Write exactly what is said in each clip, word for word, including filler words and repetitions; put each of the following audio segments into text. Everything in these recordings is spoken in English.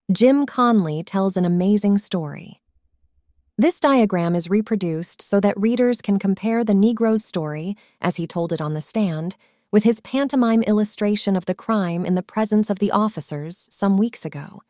Jim Conley tells an amazing story. This diagram is reproduced so that readers can compare the Negro's story, as he told it on the stand, with his pantomime illustration of the crime in the presence of the officers some weeks ago.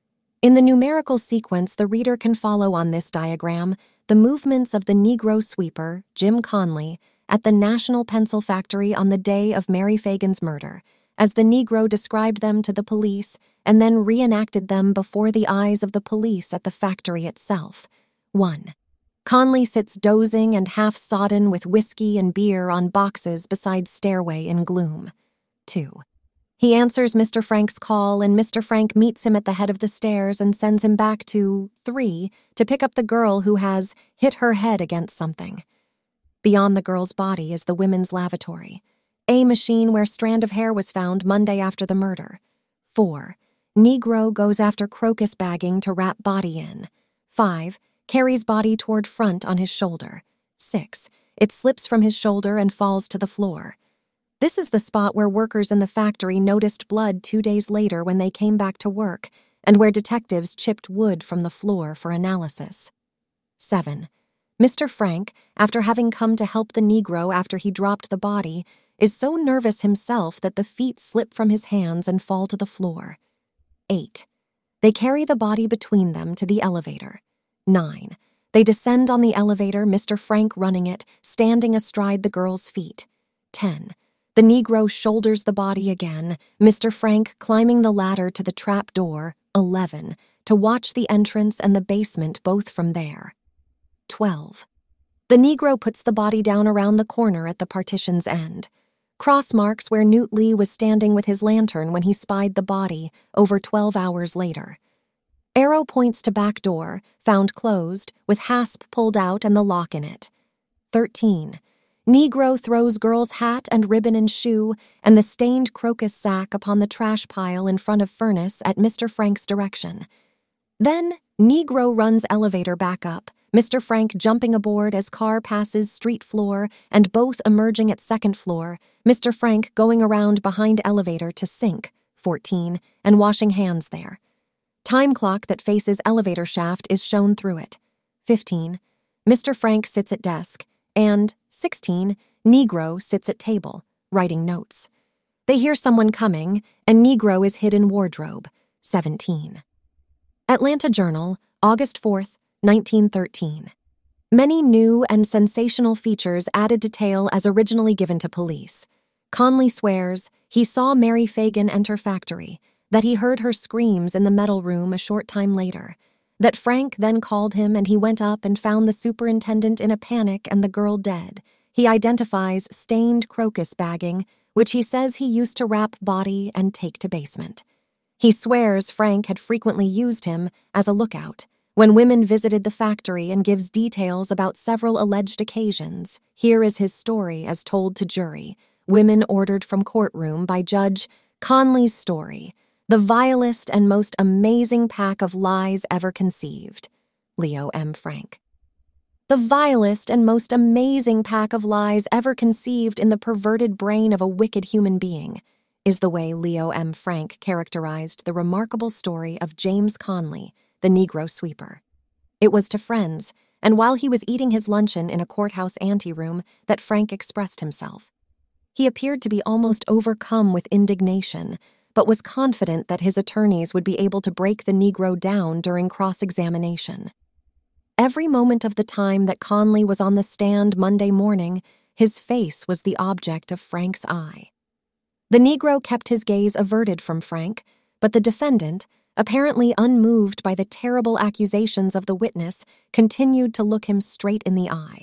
In the numerical sequence, the reader can follow on this diagram the movements of the Negro sweeper, Jim Conley, at the National Pencil Factory on the day of Mary Fagan's murder, as the Negro described them to the police and then reenacted them before the eyes of the police at the factory itself. one. Conley sits dozing and half-sodden with whiskey and beer on boxes beside stairway in gloom. two. He answers Mister Frank's call, and Mister Frank meets him at the head of the stairs and sends him back to three to pick up the girl who has hit her head against something. Beyond the girl's body is the women's lavatory, a machine where strand of hair was found Monday after the murder. four. Negro goes after crocus bagging to wrap body in. five. Carries body toward front on his shoulder. six. It slips from his shoulder and falls to the floor. This is the spot where workers in the factory noticed blood two days later when they came back to work, and where detectives chipped wood from the floor for analysis. seven. Mister Frank, after having come to help the Negro after he dropped the body, is so nervous himself that the feet slip from his hands and fall to the floor. eight. They carry the body between them to the elevator. nine. They descend on the elevator, Mister Frank running it, standing astride the girl's feet. ten. The Negro shoulders the body again, Mister Frank climbing the ladder to the trap door. eleven. To watch the entrance and the basement both from there. twelve. The Negro puts the body down around the corner at the partition's end. Cross marks where Newt Lee was standing with his lantern when he spied the body over twelve hours later. Arrow points to back door, found closed, with hasp pulled out and the lock in it. thirteen. Negro throws girl's hat and ribbon and shoe and the stained crocus sack upon the trash pile in front of furnace at Mister Frank's direction. Then, Negro runs elevator back up, Mister Frank jumping aboard as car passes street floor and both emerging at second floor, Mister Frank going around behind elevator to sink, fourteen, and washing hands there. Time clock that faces elevator shaft is shown through it. fifteen. Mister Frank sits at desk. And, sixteen, Negro sits at table, writing notes. They hear someone coming, and Negro is hid in wardrobe. seventeen. Atlanta Journal, August fourth, nineteen thirteen. Many new and sensational features added to tale as originally given to police. Conley swears he saw Mary Fagan enter factory, that he heard her screams in the metal room a short time later, that Frank then called him and he went up and found the superintendent in a panic and the girl dead. He identifies stained crocus bagging, which he says he used to wrap body and take to basement. He swears Frank had frequently used him as a lookout when women visited the factory, and gives details about several alleged occasions. Here is his story as told to jury. Women ordered from courtroom by Judge Conley's story. The vilest and most amazing pack of lies ever conceived. Leo M. Frank. The vilest and most amazing pack of lies ever conceived in the perverted brain of a wicked human being is the way Leo M. Frank characterized the remarkable story of James Conley, the Negro sweeper. It was to friends, and while he was eating his luncheon in a courthouse anteroom, that Frank expressed himself. He appeared to be almost overcome with indignation, but was confident that his attorneys would be able to break the Negro down during cross-examination. Every moment of the time that Conley was on the stand Monday morning, his face was the object of Frank's eye. The Negro kept his gaze averted from Frank, but the defendant, apparently unmoved by the terrible accusations of the witness, continued to look him straight in the eye.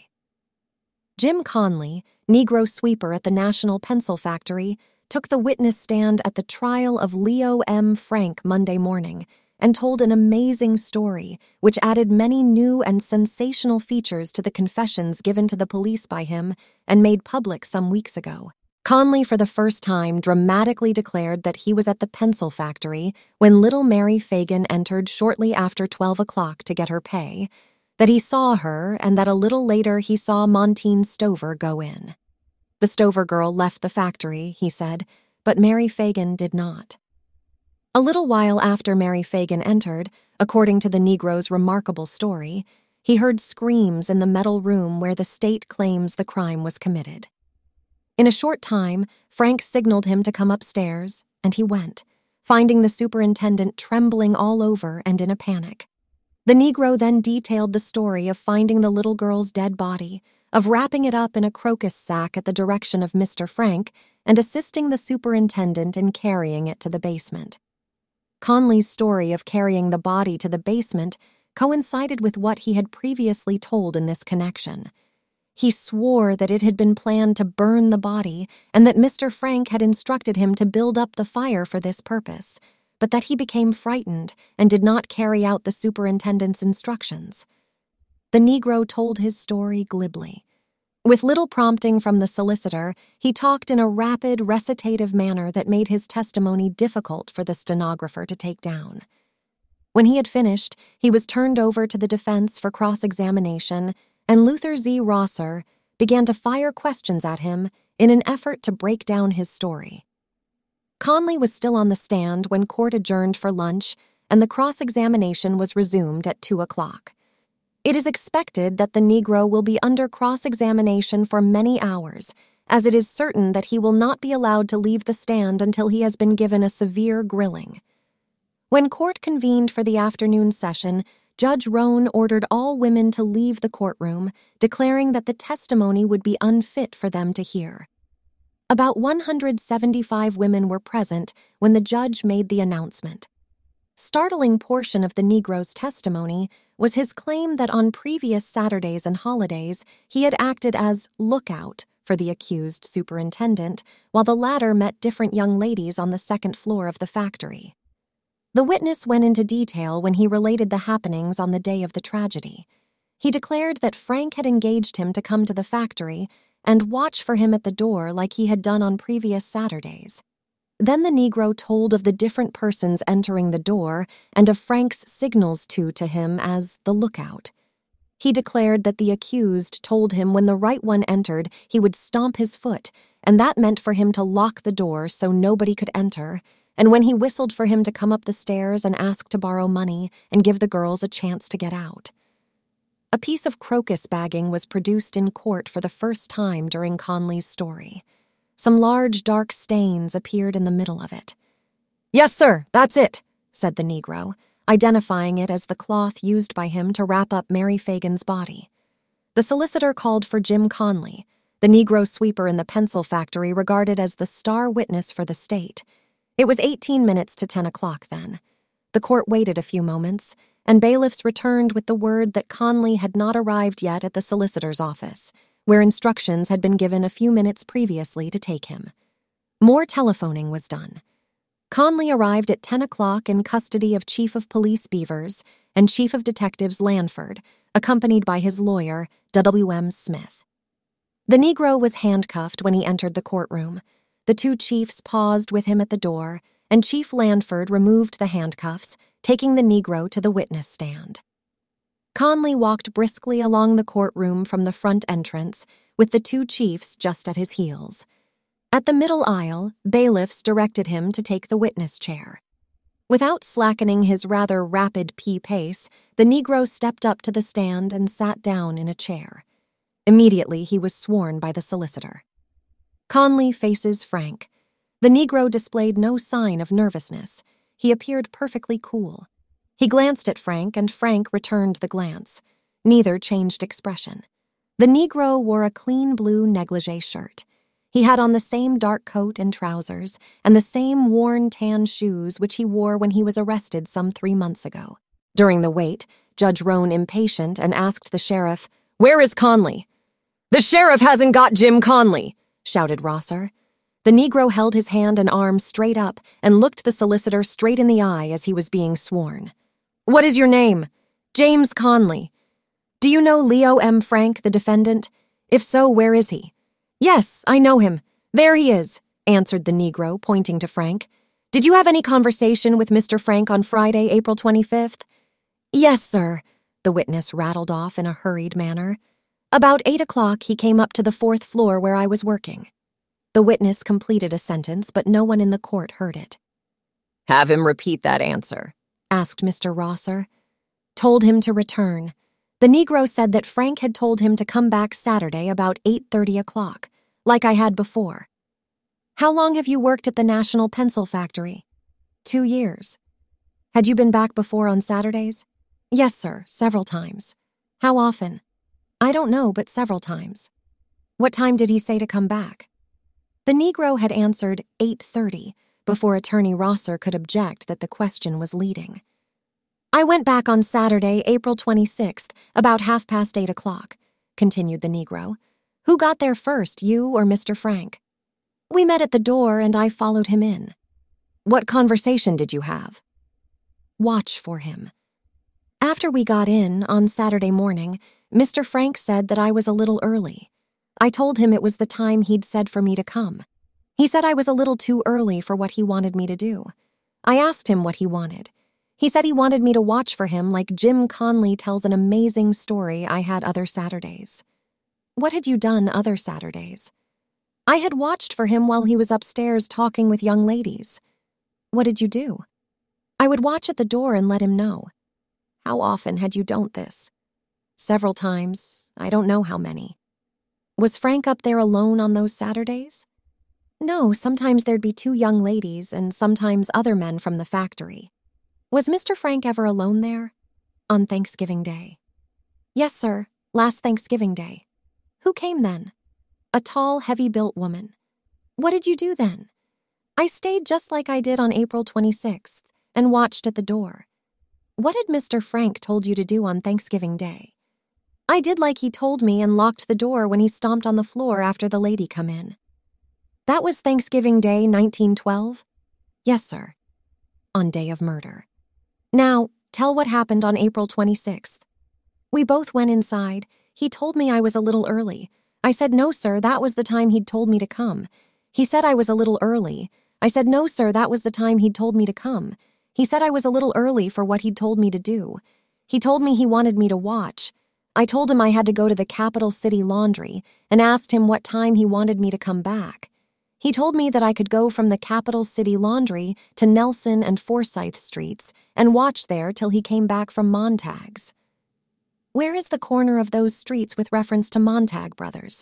Jim Conley, Negro sweeper at the National Pencil Factory, took the witness stand at the trial of Leo M. Frank Monday morning and told an amazing story which added many new and sensational features to the confessions given to the police by him and made public some weeks ago. Conley for the first time dramatically declared that he was at the pencil factory when little Mary Fagan entered shortly after twelve o'clock to get her pay, that he saw her and that a little later he saw Montine Stover go in. The Stover girl left the factory, he said, but Mary Fagan did not. A little while after Mary Fagan entered, according to the Negro's remarkable story, he heard screams in the metal room where the state claims the crime was committed. In a short time, Frank signaled him to come upstairs, and he went, finding the superintendent trembling all over and in a panic. The Negro then detailed the story of finding the little girl's dead body, of wrapping it up in a crocus sack at the direction of Mister Frank, and assisting the superintendent in carrying it to the basement. Conley's story of carrying the body to the basement coincided with what he had previously told in this connection. He swore that it had been planned to burn the body and that Mister Frank had instructed him to build up the fire for this purpose, but that he became frightened and did not carry out the superintendent's instructions. The Negro told his story glibly. With little prompting from the solicitor, he talked in a rapid, recitative manner that made his testimony difficult for the stenographer to take down. When he had finished, he was turned over to the defense for cross-examination, and Luther Z. Rosser began to fire questions at him in an effort to break down his story. Conley was still on the stand when court adjourned for lunch, and the cross-examination was resumed at two o'clock. It is expected that the Negro will be under cross-examination for many hours, as it is certain that he will not be allowed to leave the stand until he has been given a severe grilling. When court convened for the afternoon session, Judge Roan ordered all women to leave the courtroom, declaring that the testimony would be unfit for them to hear. About one hundred seventy-five women were present when the judge made the announcement. Startling portion of the Negro's testimony was his claim that on previous Saturdays and holidays he had acted as lookout for the accused superintendent, while the latter met different young ladies on the second floor of the factory. The witness went into detail when he related the happenings on the day of the tragedy. He declared that Frank had engaged him to come to the factory and watch for him at the door like he had done on previous Saturdays. Then the Negro told of the different persons entering the door and of Frank's signals to to him as the lookout. He declared that the accused told him when the right one entered he would stomp his foot, and that meant for him to lock the door so nobody could enter, and when he whistled for him to come up the stairs and ask to borrow money and give the girls a chance to get out. A piece of crocus bagging was produced in court for the first time during Conley's story. Some large, dark stains appeared in the middle of it. "Yes, sir, that's it," said the Negro, identifying it as the cloth used by him to wrap up Mary Fagan's body. The solicitor called for Jim Conley, the Negro sweeper in the pencil factory regarded as the star witness for the state. It was eighteen minutes to ten o'clock then. The court waited a few moments, and bailiffs returned with the word that Conley had not arrived yet at the solicitor's office, where instructions had been given a few minutes previously to take him. More telephoning was done. Conley arrived at ten o'clock in custody of Chief of Police Beavers and Chief of Detectives Lanford, accompanied by his lawyer, W M Smith. The Negro was handcuffed when he entered the courtroom. The two chiefs paused with him at the door, and Chief Lanford removed the handcuffs, taking the Negro to the witness stand. Conley walked briskly along the courtroom from the front entrance, with the two chiefs just at his heels. At the middle aisle, bailiffs directed him to take the witness chair. Without slackening his rather rapid pea pace, the Negro stepped up to the stand and sat down in a chair. Immediately, he was sworn by the solicitor. Conley faces Frank. The Negro displayed no sign of nervousness. He appeared perfectly cool. He glanced at Frank, and Frank returned the glance. Neither changed expression. The Negro wore a clean blue negligee shirt. He had on the same dark coat and trousers, and the same worn tan shoes which he wore when he was arrested some three months ago. During the wait, Judge Roan impatient and asked the sheriff, "Where is Conley?" "The sheriff hasn't got Jim Conley," shouted Rosser. The Negro held his hand and arm straight up and looked the solicitor straight in the eye as he was being sworn. "What is your name?" "James Conley." "Do you know Leo M. Frank, the defendant? If so, where is he?" "Yes, I know him. There he is," answered the Negro, pointing to Frank. "Did you have any conversation with Mister Frank on Friday, April twenty-fifth? "Yes, sir," the witness rattled off in a hurried manner. "About eight o'clock he came up to the fourth floor where I was working." The witness completed a sentence, but no one in the court heard it. Have him repeat that answer, asked Mister Rosser. Told him to return. The Negro said that Frank had told him to come back Saturday about eight thirty o'clock, like I had before. How long have you worked at the National Pencil Factory? Two years. Had you been back before on Saturdays? Yes, sir, several times. How often? I don't know, but several times. What time did he say to come back? The Negro had answered eight thirty before Attorney Rosser could object that the question was leading. I went back on Saturday, April twenty-sixth, about half past eight o'clock, continued the Negro. Who got there first, you or Mister Frank? We met at the door and I followed him in. What conversation did you have? Watch for him. After we got in, on Saturday morning, Mister Frank said that I was a little early. I told him it was the time he'd said for me to come. He said I was a little too early for what he wanted me to do. I asked him what he wanted. He said he wanted me to watch for him like Jim Conley tells an amazing story I had other Saturdays. What had you done other Saturdays? I had watched for him while he was upstairs talking with young ladies. What did you do? I would watch at the door and let him know. How often had you done this? Several times. I don't know how many. Was Frank up there alone on those Saturdays? No, sometimes there'd be two young ladies and sometimes other men from the factory. Was Mister Frank ever alone there? On Thanksgiving Day. Yes, sir, last Thanksgiving Day. Who came then? A tall, heavy-built woman. What did you do then? I stayed just like I did on April twenty-sixth and watched at the door. What had Mister Frank told you to do on Thanksgiving Day? I did like he told me and locked the door when he stomped on the floor after the lady come in. That was Thanksgiving Day, nineteen twelve? Yes, sir. On day of murder. Now, tell what happened on April twenty-sixth. We both went inside. He told me I was a little early. I said, no, sir, that was the time he'd told me to come. He said I was a little early. I said, no, sir, that was the time he'd told me to come. He said I was a little early for what he'd told me to do. He told me he wanted me to watch. I told him I had to go to the Capital City Laundry and asked him what time he wanted me to come back. He told me that I could go from the Capital City Laundry to Nelson and Forsyth Streets and watch there till he came back from Montag's. Where is the corner of those streets with reference to Montag Brothers?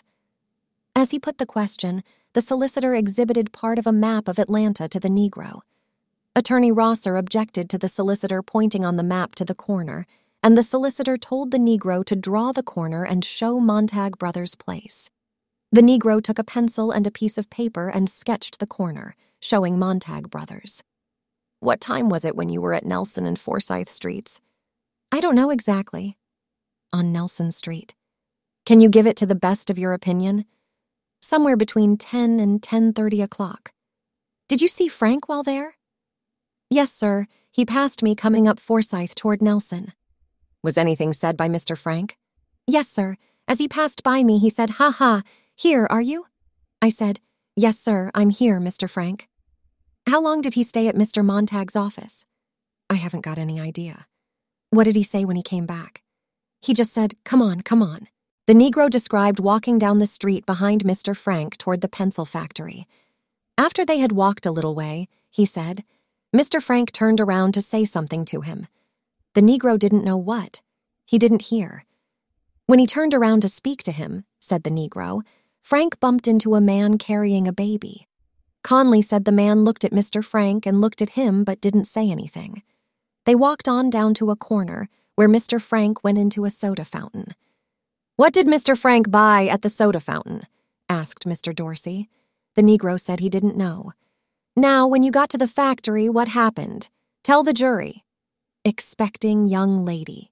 As he put the question, the solicitor exhibited part of a map of Atlanta to the Negro. Attorney Rosser objected to the solicitor pointing on the map to the corner, and the solicitor told the Negro to draw the corner and show Montag Brothers' place. The Negro took a pencil and a piece of paper and sketched the corner, showing Montag Brothers. What time was it when you were at Nelson and Forsyth Streets? I don't know exactly. On Nelson Street. Can you give it to the best of your opinion? Somewhere between ten and ten thirty o'clock. Did you see Frank while there? Yes, sir. He passed me coming up Forsyth toward Nelson. Was anything said by Mister Frank? Yes, sir. As he passed by me, he said, ha ha, here, are you? I said, yes, sir, I'm here, Mister Frank. How long did he stay at Mister Montag's office? I haven't got any idea. What did he say when he came back? He just said, come on, come on. The Negro described walking down the street behind Mister Frank toward the pencil factory. After they had walked a little way, he said, Mister Frank turned around to say something to him. The Negro didn't know what. He didn't hear. When he turned around to speak to him, said the Negro, Frank bumped into a man carrying a baby. Conley said the man looked at Mister Frank and looked at him but didn't say anything. They walked on down to a corner where Mister Frank went into a soda fountain. What did Mister Frank buy at the soda fountain? Asked Mister Dorsey. The Negro said he didn't know. Now, when you got to the factory, what happened? Tell the jury. Expecting young lady.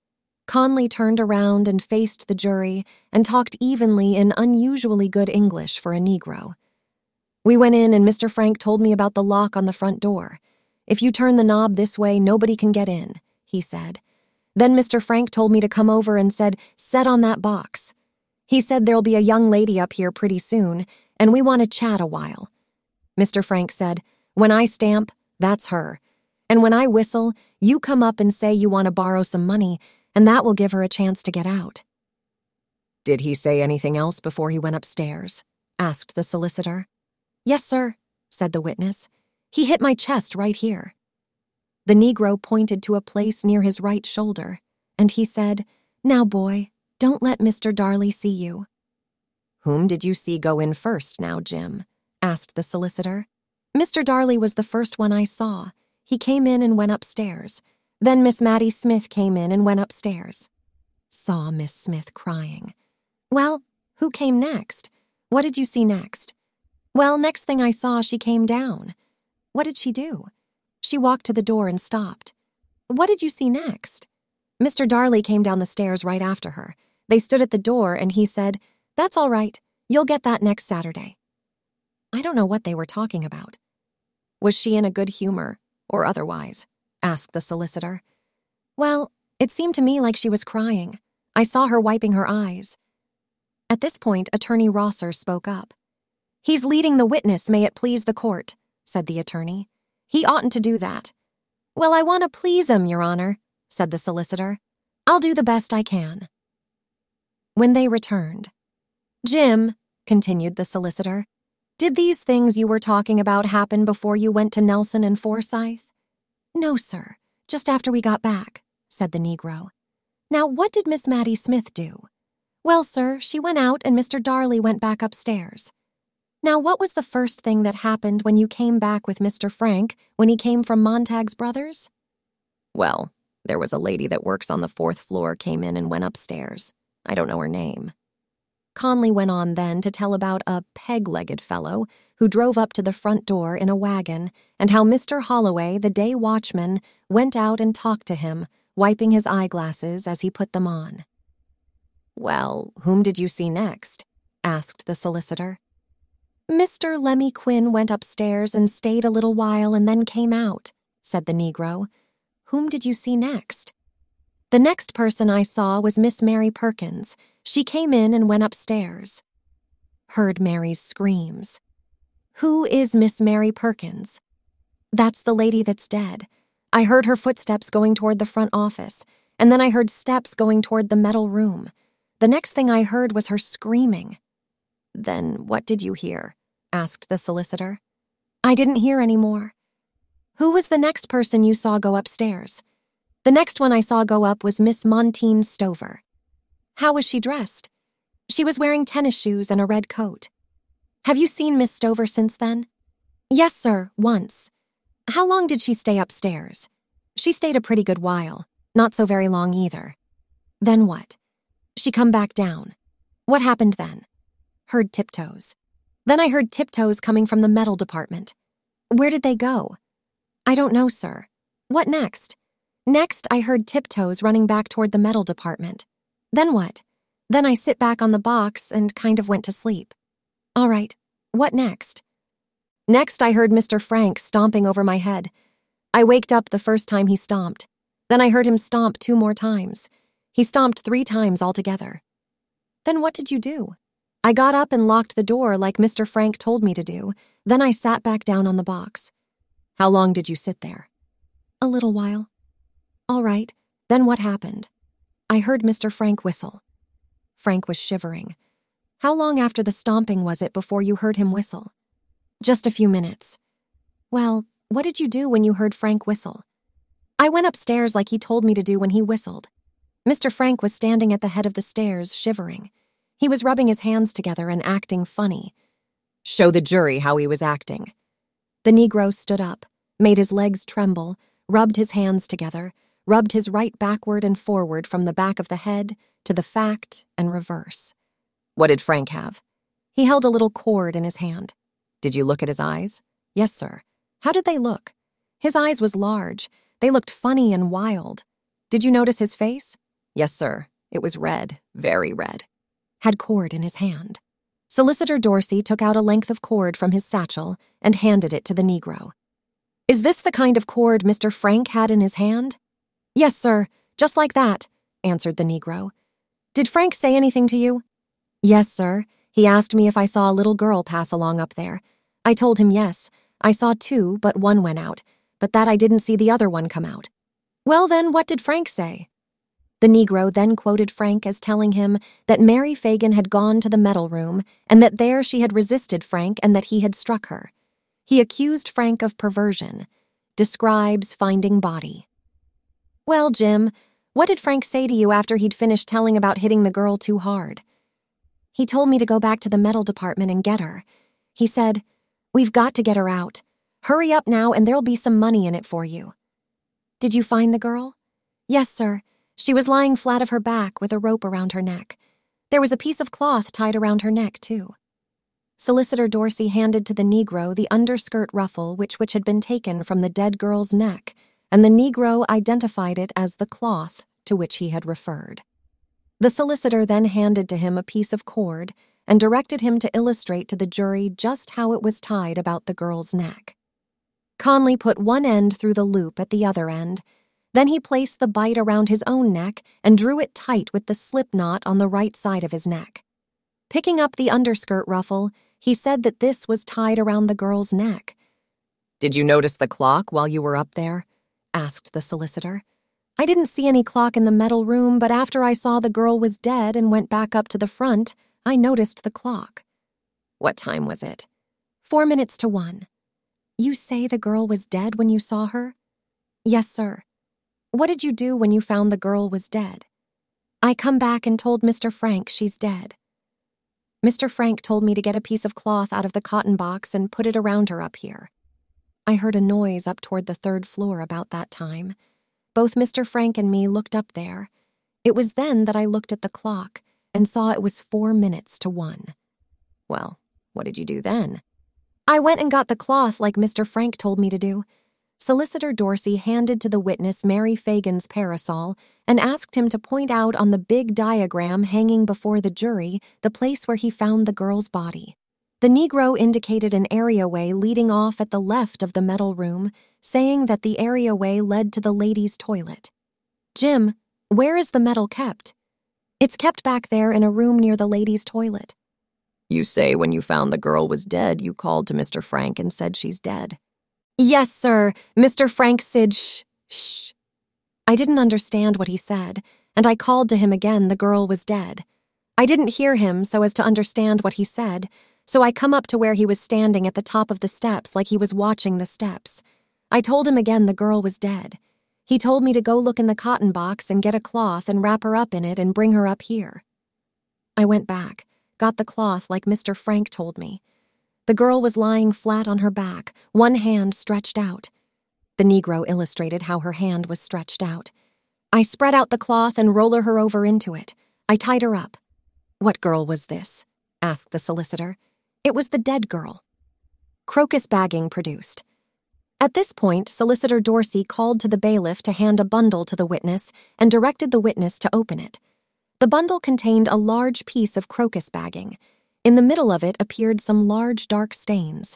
Conley turned around and faced the jury and talked evenly in unusually good English for a Negro. We went in and Mister Frank told me about the lock on the front door. If you turn the knob this way, nobody can get in, he said. Then Mister Frank told me to come over and said, set on that box. He said there'll be a young lady up here pretty soon, and we want to chat a while. Mister Frank said, when I stamp, that's her. And when I whistle, you come up and say you want to borrow some money, and that will give her a chance to get out. Did he say anything else before he went upstairs? Asked the solicitor. Yes, sir, said the witness. He hit my chest right here." The Negro pointed to a place near his right shoulder, and he said, "Now, boy, don't let Mister Darley see you." "Whom did you see go in first now, Jim?" asked the solicitor. "Mister Darley was the first one I saw. He came in and went upstairs. Then Miss Mattie Smith came in and went upstairs." Saw Miss Smith crying. "Well, who came next? What did you see next?" "Well, next thing I saw, she came down." "What did she do?" "She walked to the door and stopped." "What did you see next?" "Mister Darley came down the stairs right after her. They stood at the door and he said, 'That's all right. You'll get that next Saturday.'" I don't know what they were talking about. "Was she in a good humor, or otherwise?" asked the solicitor. "Well, it seemed to me like she was crying. I saw her wiping her eyes." At this point, Attorney Rosser spoke up. "He's leading the witness, may it please the court," said the attorney. "He oughtn't to do that." "Well, I want to please him, Your Honor," said the solicitor. "I'll do the best I can." When they returned, "Jim," continued the solicitor, "did these things you were talking about happen before you went to Nelson and Forsyth?" "No, sir, just after we got back," said the Negro. "Now, what did Miss Mattie Smith do?" "Well, sir, she went out and Mister Darley went back upstairs." "Now, what was the first thing that happened when you came back with Mister Frank when he came from Montag's Brothers?" "Well, there was a lady that works on the fourth floor came in and went upstairs. I don't know her name." Conley went on then to tell about a peg-legged fellow who drove up to the front door in a wagon and how Mister Holloway, the day watchman, went out and talked to him, wiping his eyeglasses as he put them on. "Well, whom did you see next?" asked the solicitor. "Mister Lemmy Quinn went upstairs and stayed a little while and then came out," said the Negro. "Whom did you see next?" "The next person I saw was Miss Mary Perkins. She came in and went upstairs." Heard Mary's screams. "Who is Miss Mary Perkins?" "That's the lady that's dead. I heard her footsteps going toward the front office, and then I heard steps going toward the metal room. The next thing I heard was her screaming." "Then what did you hear?" asked the solicitor. "I didn't hear any more." "Who was the next person you saw go upstairs?" "The next one I saw go up was Miss Montine Stover." "How was she dressed?" "She was wearing tennis shoes and a red coat." "Have you seen Miss Stover since then?" "Yes, sir, once." "How long did she stay upstairs?" "She stayed a pretty good while. Not so very long either." "Then what?" "She come back down." "What happened then?" "Heard tiptoes." "Then I heard tiptoes coming from the metal department." "Where did they go?" "I don't know, sir." "What next?" "Next, I heard tiptoes running back toward the metal department." "Then what?" "Then I sit back on the box and kind of went to sleep." "All right. What next?" "Next, I heard Mister Frank stomping over my head. I waked up the first time he stomped. Then I heard him stomp two more times. He stomped three times altogether." "Then what did you do?" "I got up and locked the door like Mister Frank told me to do. Then I sat back down on the box." "How long did you sit there?" "A little while." "All right. Then what happened?" "I heard Mister Frank whistle." Frank was shivering. "How long after the stomping was it before you heard him whistle?" "Just a few minutes." "Well, what did you do when you heard Frank whistle?" "I went upstairs like he told me to do when he whistled." Mister Frank was standing at the head of the stairs, shivering. He was rubbing his hands together and acting funny. "Show the jury how he was acting." The Negro stood up, made his legs tremble, rubbed his hands together, rubbed his right backward and forward from the back of the head to the fact and reverse. "What did Frank have?" "He held a little cord in his hand." "Did you look at his eyes?" "Yes, sir." "How did they look?" "His eyes was large. They looked funny and wild." "Did you notice his face?" "Yes, sir. It was red, very red." "Had cord in his hand." Solicitor Dorsey took out a length of cord from his satchel and handed it to the Negro. "Is this the kind of cord Mister Frank had in his hand?" "Yes, sir, just like that," answered the Negro. "Did Frank say anything to you?" "Yes, sir. He asked me if I saw a little girl pass along up there. I told him yes. I saw two, but one went out, but that I didn't see the other one come out." "Well, then, what did Frank say?" The Negro then quoted Frank as telling him that Mary Fagan had gone to the metal room and that there she had resisted Frank and that he had struck her. He accused Frank of perversion. Describes finding body. Well, Jim, what did Frank say to you after he'd finished telling about hitting the girl too hard? He told me to go back to the metal department and get her. He said, "We've got to get her out. Hurry up now and there'll be some money in it for you." Did you find the girl? Yes, sir. She was lying flat of her back with a rope around her neck. There was a piece of cloth tied around her neck, too. Solicitor Dorsey handed to the Negro the underskirt ruffle which, which had been taken from the dead girl's neck, and the Negro identified it as the cloth to which he had referred. The solicitor then handed to him a piece of cord and directed him to illustrate to the jury just how it was tied about the girl's neck. Conley put one end through the loop at the other end. Then he placed the bight around his own neck and drew it tight with the slip knot on the right side of his neck. Picking up the underskirt ruffle, he said that this was tied around the girl's neck. "Did you notice the clock while you were up there?" asked the solicitor. "I didn't see any clock in the metal room, but after I saw the girl was dead and went back up to the front, I noticed the clock." "What time was it?" Four minutes to one." "You say the girl was dead when you saw her?" "Yes, sir." "What did you do when you found the girl was dead?" "I come back and told Mister Frank she's dead." "Mister Frank told me to get a piece of cloth out of the cotton box and put it around her up here." I heard a noise up toward the third floor about that time. Both Mister Frank and me looked up there. It was then that I looked at the clock and saw it was four minutes to one. "Well, what did you do then?" "I went and got the cloth like Mister Frank told me to do." Solicitor Dorsey handed to the witness Mary Fagan's parasol and asked him to point out on the big diagram hanging before the jury the place where he found the girl's body. The Negro indicated an areaway leading off at the left of the metal room, saying that the areaway led to the ladies' toilet. "Jim, where is the metal kept?" "It's kept back there in a room near the ladies' toilet." "You say when you found the girl was dead, you called to Mister Frank and said she's dead." "Yes, sir. Mister Frank said shh, shh." I didn't understand what he said, and I called to him again the girl was dead. I didn't hear him so as to understand what he said, so I come up to where he was standing at the top of the steps like he was watching the steps. I told him again the girl was dead. He told me to go look in the cotton box and get a cloth and wrap her up in it and bring her up here. I went back, got the cloth like Mister Frank told me. The girl was lying flat on her back, one hand stretched out. The Negro illustrated how her hand was stretched out. I spread out the cloth and rolled her over into it. I tied her up. "What girl was this?" asked the solicitor. "It was the dead girl." Crocus bagging produced. At this point, Solicitor Dorsey called to the bailiff to hand a bundle to the witness and directed the witness to open it. The bundle contained a large piece of crocus bagging. In the middle of it appeared some large dark stains.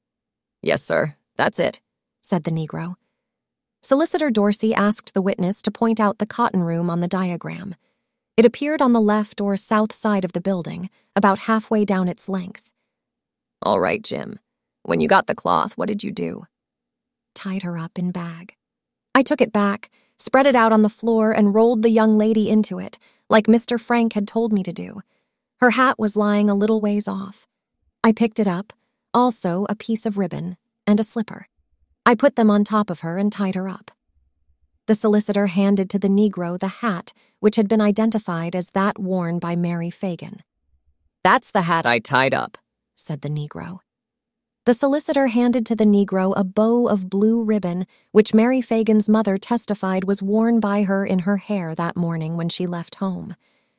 "Yes, sir, that's it," said the Negro. Solicitor Dorsey asked the witness to point out the cotton room on the diagram. It appeared on the left or south side of the building, about halfway down its length. "All right, Jim. When you got the cloth, what did you do?" "Tied her up in bag." I took it back, spread it out on the floor, and rolled the young lady into it, like Mister Frank had told me to do. Her hat was lying a little ways off. I picked it up, also a piece of ribbon, and a slipper. I put them on top of her and tied her up. The solicitor handed to the Negro the hat, which had been identified as that worn by Mary Fagan. "That's the hat I tied up," said the Negro. The solicitor handed to the Negro a bow of blue ribbon, which Mary Fagan's mother testified was worn by her in her hair that morning when she left home.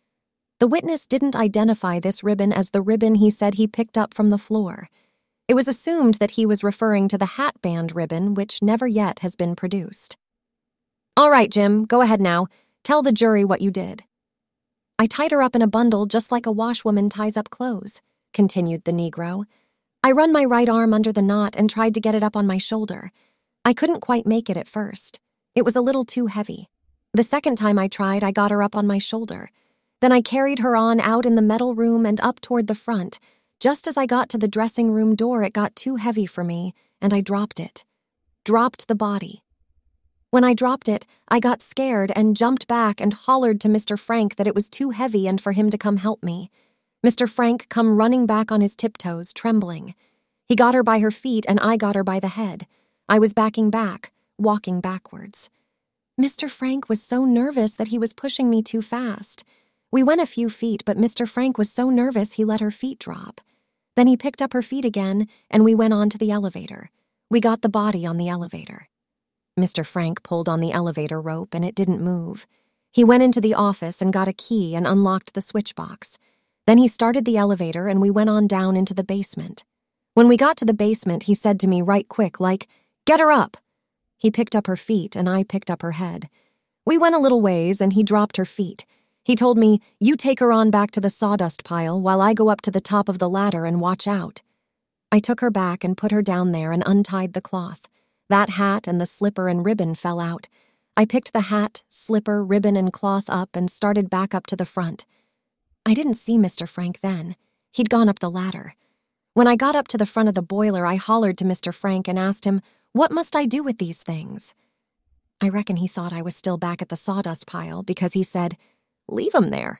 The witness didn't identify this ribbon as the ribbon he said he picked up from the floor. It was assumed that he was referring to the hat band ribbon, which never yet has been produced. "All right, Jim, go ahead now. Tell the jury what you did." "I tied her up in a bundle just like a washwoman ties up clothes," continued the Negro. "I run my right arm under the knot and tried to get it up on my shoulder. I couldn't quite make it at first. It was a little too heavy. The second time I tried, I got her up on my shoulder. Then I carried her on out in the metal room and up toward the front. Just as I got to the dressing room door, it got too heavy for me, and I dropped it. Dropped the body. When I dropped it, I got scared and jumped back and hollered to Mister Frank that it was too heavy and for him to come help me. Mister Frank come running back on his tiptoes, trembling. He got her by her feet and I got her by the head. I was backing back, walking backwards. Mister Frank was so nervous that he was pushing me too fast. We went a few feet, but Mister Frank was so nervous he let her feet drop. Then he picked up her feet again, and we went on to the elevator. We got the body on the elevator. Mister Frank pulled on the elevator rope, and it didn't move. He went into the office and got a key and unlocked the switch box. Then he started the elevator, and we went on down into the basement. When we got to the basement, he said to me right quick, like, "Get her up." He picked up her feet, and I picked up her head. We went a little ways, and he dropped her feet. He told me, "You take her on back to the sawdust pile while I go up to the top of the ladder and watch out." I took her back and put her down there and untied the cloth. That hat and the slipper and ribbon fell out. I picked the hat, slipper, ribbon, and cloth up and started back up to the front. I didn't see Mister Frank then. He'd gone up the ladder. When I got up to the front of the boiler, I hollered to Mister Frank and asked him, "What must I do with these things?" I reckon he thought I was still back at the sawdust pile because he said, "Leave 'em there."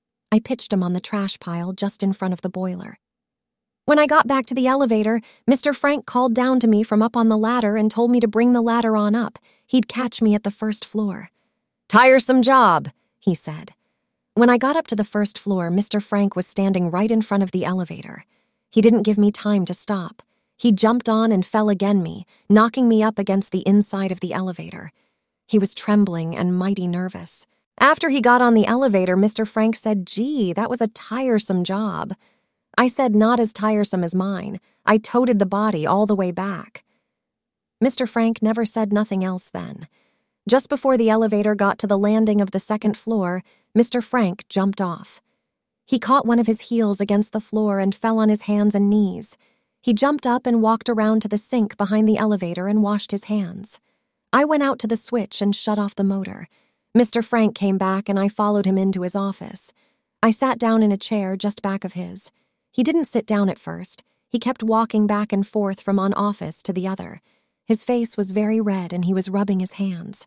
I pitched him on the trash pile just in front of the boiler. When I got back to the elevator, Mister Frank called down to me from up on the ladder and told me to bring the ladder on up. He'd catch me at the first floor. "Tiresome job," he said. When I got up to the first floor, Mister Frank was standing right in front of the elevator. He didn't give me time to stop. He jumped on and fell again me, knocking me up against the inside of the elevator. He was trembling and mighty nervous. After he got on the elevator, Mister Frank said, "Gee, that was a tiresome job." I said, "Not as tiresome as mine. I toted the body all the way back." Mister Frank never said nothing else then. Just before the elevator got to the landing of the second floor, Mister Frank jumped off. He caught one of his heels against the floor and fell on his hands and knees. He jumped up and walked around to the sink behind the elevator and washed his hands. I went out to the switch and shut off the motor. Mister Frank came back and I followed him into his office. I sat down in a chair just back of his. He didn't sit down at first. He kept walking back and forth from one office to the other. His face was very red and he was rubbing his hands.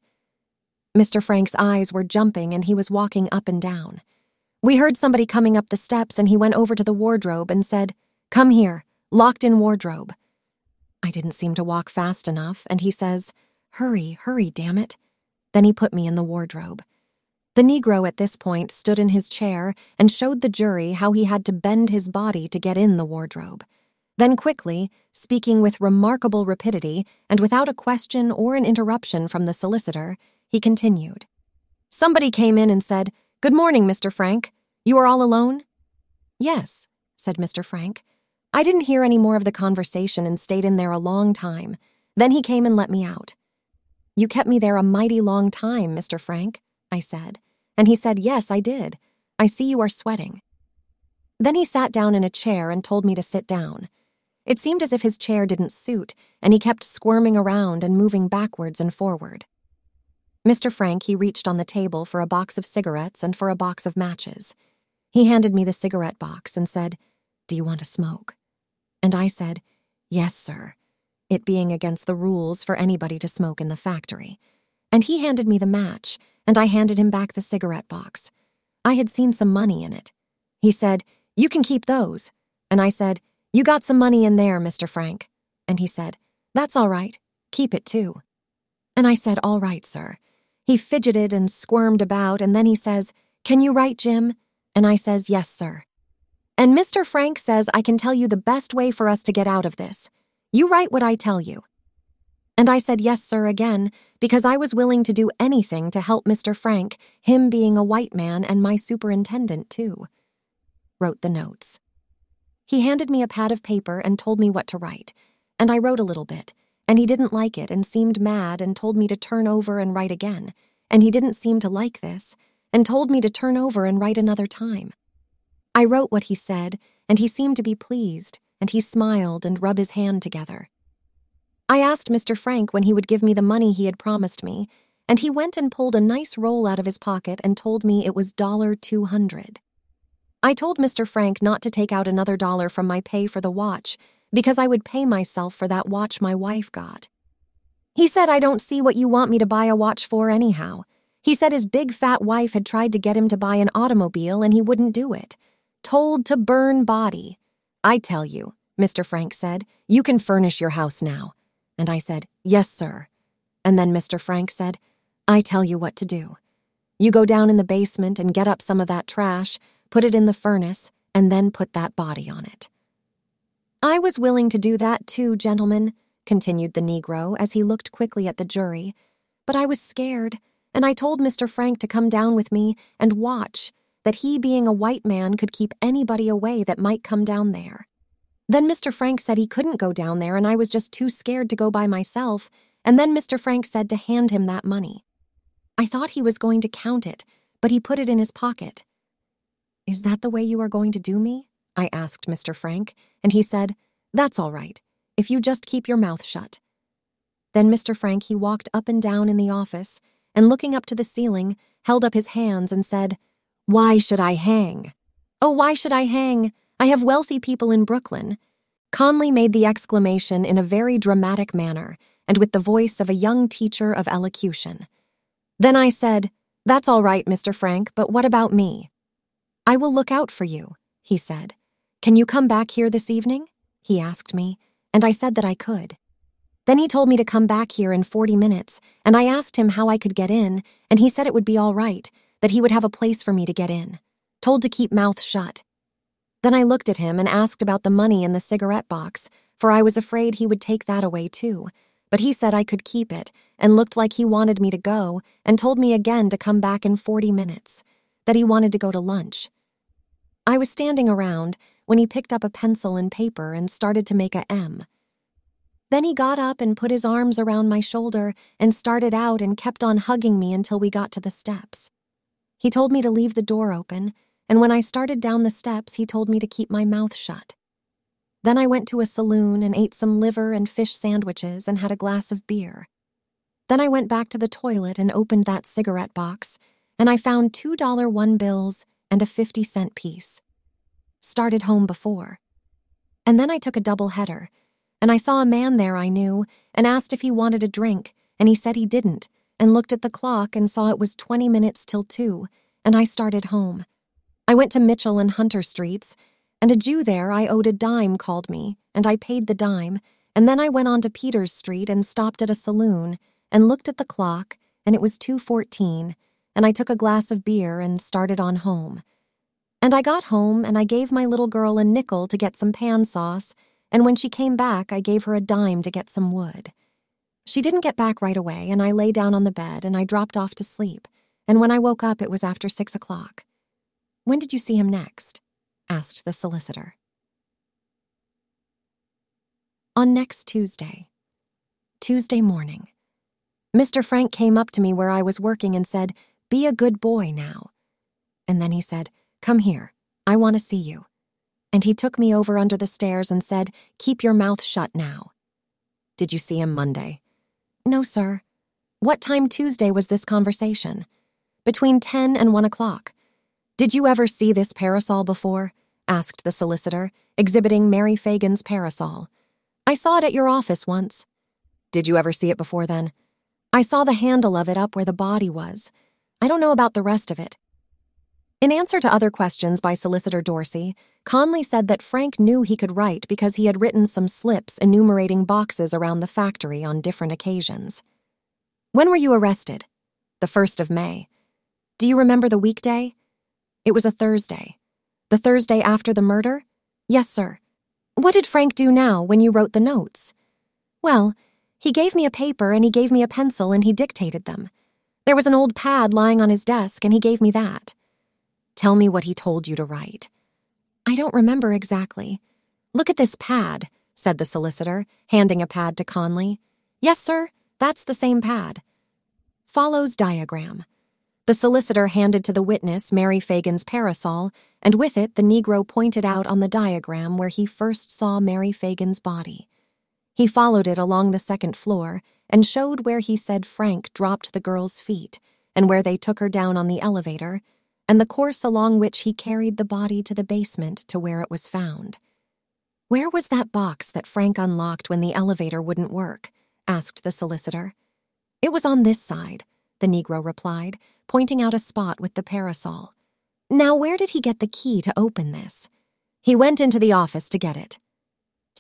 Mister Frank's eyes were jumping and he was walking up and down. We heard somebody coming up the steps and he went over to the wardrobe and said, "Come here, locked-in wardrobe." I didn't seem to walk fast enough and he says, "Hurry, hurry, damn it." Then he put me in the wardrobe. The Negro at this point stood in his chair and showed the jury how he had to bend his body to get in the wardrobe. Then quickly, speaking with remarkable rapidity and without a question or an interruption from the solicitor, he continued. Somebody came in and said, "Good morning, Mister Frank. You are all alone?" "Yes," said Mister Frank. I didn't hear any more of the conversation and stayed in there a long time. Then he came and let me out. "You kept me there a mighty long time, Mister Frank," I said. And he said, "Yes, I did. I see you are sweating." Then he sat down in a chair and told me to sit down. It seemed as if his chair didn't suit, and he kept squirming around and moving backwards and forward. Mister Frank, he reached on the table for a box of cigarettes and for a box of matches. He handed me the cigarette box and said, "Do you want to smoke?" And I said, "Yes, sir," it being against the rules for anybody to smoke in the factory. And he handed me the match, and I handed him back the cigarette box. I had seen some money in it. He said, "You can keep those." And I said, "You got some money in there, Mister Frank." And he said, "That's all right. Keep it too." And I said, "All right, sir." He fidgeted and squirmed about, and then he says, "Can you write, Jim?" And I says, "Yes, sir." And Mister Frank says, "I can tell you the best way for us to get out of this. You write what I tell you." And I said, "Yes, sir," again, because I was willing to do anything to help Mister Frank, him being a white man and my superintendent, too. Wrote the notes. He handed me a pad of paper and told me what to write, and I wrote a little bit, and he didn't like it and seemed mad and told me to turn over and write again, and he didn't seem to like this, and told me to turn over and write another time. I wrote what he said, and he seemed to be pleased, and he smiled and rubbed his hand together. I asked Mister Frank when he would give me the money he had promised me, and he went and pulled a nice roll out of his pocket and told me it was two hundred dollars. I told Mister Frank not to take out another dollar from my pay for the watch, because I would pay myself for that watch my wife got. He said, "I don't see what you want me to buy a watch for anyhow." He said his big fat wife had tried to get him to buy an automobile and he wouldn't do it. Told to burn body. I tell you, Mister Frank said. "You can furnish your house now." And I said, "Yes, sir." And then Mister Frank said, "I tell you what to do. You go down in the basement and get up some of that trash, put it in the furnace, and then put that body on it." "I was willing to do that too, gentlemen," continued the Negro as he looked quickly at the jury, "but I was scared, and I told Mister Frank to come down with me and watch, that he being a white man could keep anybody away that might come down there. Then Mister Frank said he couldn't go down there and I was just too scared to go by myself, and then Mister Frank said to hand him that money. I thought he was going to count it, but he put it in his pocket. "Is that the way you are going to do me?" I asked Mister Frank, and he said, "That's all right, if you just keep your mouth shut." Then Mister Frank he walked up and down in the office, and looking up to the ceiling, held up his hands and said, "Why should I hang? Oh, why should I hang? I have wealthy people in Brooklyn." Conley made the exclamation in a very dramatic manner and with the voice of a young teacher of elocution. Then I said, "That's all right, Mister Frank, but what about me?" "I will look out for you," he said. "Can you come back here this evening?" he asked me, and I said that I could. Then he told me to come back here in forty minutes, and I asked him how I could get in, and he said it would be all right, that he would have a place for me to get in, told to keep mouth shut. Then I looked at him and asked about the money in the cigarette box, for I was afraid he would take that away too, but he said I could keep it, and looked like he wanted me to go, and told me again to come back in forty minutes, that he wanted to go to lunch. I was standing around when he picked up a pencil and paper and started to make a M. Then he got up and put his arms around my shoulder and started out and kept on hugging me until we got to the steps. He told me to leave the door open, and when I started down the steps, he told me to keep my mouth shut. Then I went to a saloon and ate some liver and fish sandwiches and had a glass of beer. Then I went back to the toilet and opened that cigarette box, and I found two dollar one bills and a fifty cent piece. Started home before. And then I took a double header, and I saw a man there I knew and asked if he wanted a drink, and he said he didn't, and looked at the clock and saw it was twenty minutes till two, and I started home. I went to Mitchell and Hunter Streets, and a Jew there I owed a dime called me, and I paid the dime, and then I went on to Peters Street and stopped at a saloon, and looked at the clock, and it was two fourteen, and I took a glass of beer and started on home. And I got home, and I gave my little girl a nickel to get some pan sauce, and when she came back, I gave her a dime to get some wood. She didn't get back right away, and I lay down on the bed, and I dropped off to sleep, and when I woke up, it was after six o'clock. "When did you see him next?" asked the solicitor. On next Tuesday. Tuesday morning. Mister Frank came up to me where I was working and said, "Be a good boy now." And then he said, "Come here, I want to see you." And he took me over under the stairs and said, "Keep your mouth shut now." "Did you see him Monday?" "No, sir." "What time Tuesday was this conversation?" "Between ten and one o'clock." "Did you ever see this parasol before?" asked the solicitor, exhibiting Mary Fagan's parasol. "I saw it at your office once." "Did you ever see it before then?" "I saw the handle of it up where the body was. I don't know about the rest of it." In answer to other questions by Solicitor Dorsey, Conley said that Frank knew he could write because he had written some slips enumerating boxes around the factory on different occasions. "When were you arrested?" "The first of May." "Do you remember the weekday?" "It was a Thursday." "The Thursday after the murder?" "Yes, sir." "What did Frank do now when you wrote the notes?" "Well, he gave me a paper and he gave me a pencil and he dictated them. There was an old pad lying on his desk and he gave me that." "Tell me what he told you to write." "I don't remember exactly." "Look at this pad," said the solicitor, handing a pad to Conley. "Yes, sir, that's the same pad." Follows diagram. The solicitor handed to the witness Mary Fagan's parasol, and with it the Negro pointed out on the diagram where he first saw Mary Fagan's body. He followed it along the second floor and showed where he said Frank dropped the girl's feet and where they took her down on the elevator, and the course along which he carried the body to the basement to where it was found. "Where was that box that Frank unlocked when the elevator wouldn't work?" asked the solicitor. "It was on this side," the Negro replied, pointing out a spot with the parasol. "Now where did he get the key to open this?" "He went into the office to get it."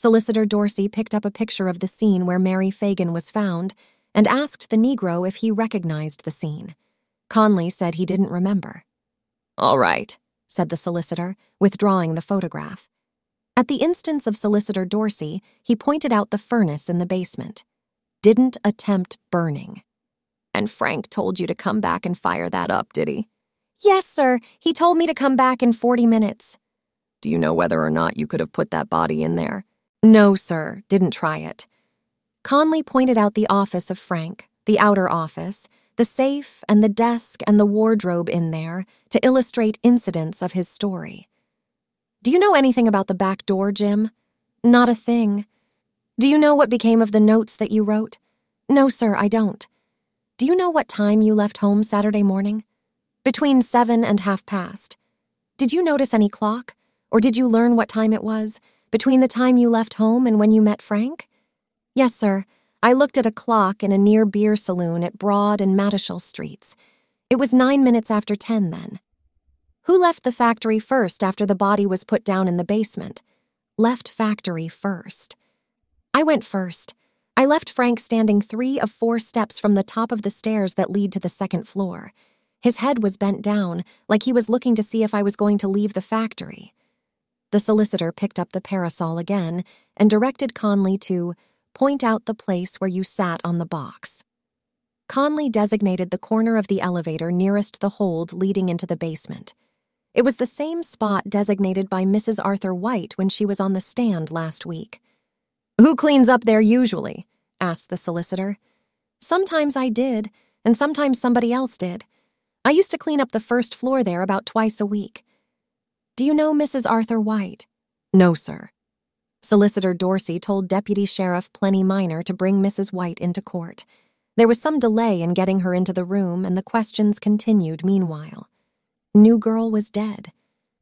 Solicitor Dorsey picked up a picture of the scene where Mary Fagan was found and asked the Negro if he recognized the scene. Conley said he didn't remember. "All right," said the solicitor, withdrawing the photograph. At the instance of Solicitor Dorsey, he pointed out the furnace in the basement. "Didn't attempt burning." "And Frank told you to come back and fire that up, did he?" "Yes, sir. He told me to come back in forty minutes. "Do you know whether or not you could have put that body in there?" "No, sir. Didn't try it." Conley pointed out the office of Frank, the outer office, the safe and the desk and the wardrobe in there to illustrate incidents of his story. "Do you know anything about the back door, Jim?" "Not a thing." "Do you know what became of the notes that you wrote?" "No, sir, I don't." "Do you know what time you left home Saturday morning?" "Between seven and half past." "Did you notice any clock, or did you learn what time it was, between the time you left home and when you met Frank?" "Yes, sir. I looked at a clock in a near beer saloon at Broad and Matishall Streets. It was nine minutes after ten then." "Who left the factory first after the body was put down in the basement?" "Left factory first." "I went first. I left Frank standing three of four steps from the top of the stairs that lead to the second floor. His head was bent down, like he was looking to see if I was going to leave the factory." The solicitor picked up the parasol again and directed Conley to point out the place where you sat on the box. Conley designated the corner of the elevator nearest the hold leading into the basement. It was the same spot designated by Missus Arthur White when she was on the stand last week. "Who cleans up there usually?" asked the solicitor. "Sometimes I did, and sometimes somebody else did. I used to clean up the first floor there about twice a week." "Do you know Missus Arthur White?" "No, sir." Solicitor Dorsey told Deputy Sheriff Plenny Minor to bring Missus White into court. There was some delay in getting her into the room, and the questions continued meanwhile. New girl was dead.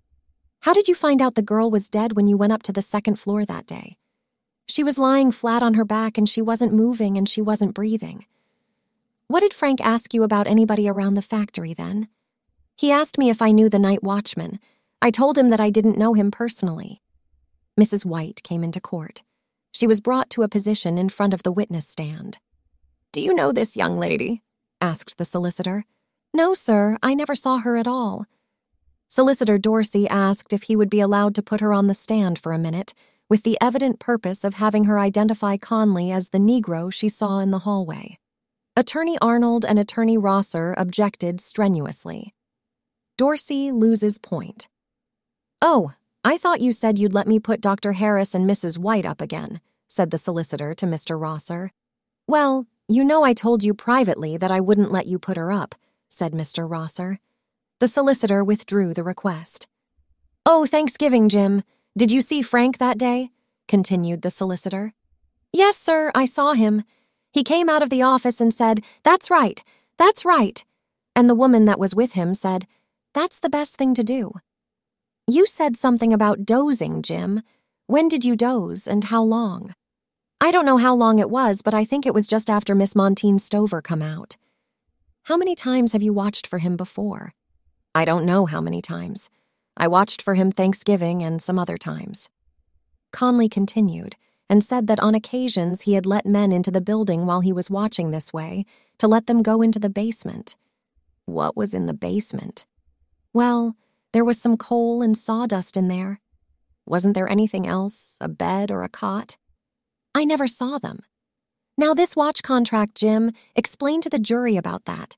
"How did you find out the girl was dead when you went up to the second floor that day?" "She was lying flat on her back and she wasn't moving and she wasn't breathing." "What did Frank ask you about anybody around the factory then?" "He asked me if I knew the night watchman. I told him that I didn't know him personally." Missus White came into court. She was brought to a position in front of the witness stand. "Do you know this young lady?" asked the solicitor. "No, sir, I never saw her at all." Solicitor Dorsey asked if he would be allowed to put her on the stand for a minute, with the evident purpose of having her identify Conley as the Negro she saw in the hallway. Attorney Arnold and Attorney Rosser objected strenuously. Dorsey loses point. "Oh, I thought you said you'd let me put Doctor Harris and Missus White up again," said the solicitor to Mister Rosser. "Well, you know I told you privately that I wouldn't let you put her up," said Mister Rosser. The solicitor withdrew the request. "Oh, Thanksgiving, Jim. Did you see Frank that day?" continued the solicitor. "Yes, sir, I saw him. He came out of the office and said, 'That's right, that's right.' And the woman that was with him said, 'That's the best thing to do.' You said something about dozing, Jim. When did you doze and how long?" "I don't know how long it was, but I think it was just after Miss Montine Stover come out." "How many times have you watched for him before?" "I don't know how many times. I watched for him Thanksgiving and some other times." Conley continued and said that on occasions he had let men into the building while he was watching this way to let them go into the basement. What was in the basement? Well, there was some coal and sawdust in there. Wasn't there anything else, a bed or a cot? "I never saw them." "Now this watch contract, Jim, explain to the jury about that."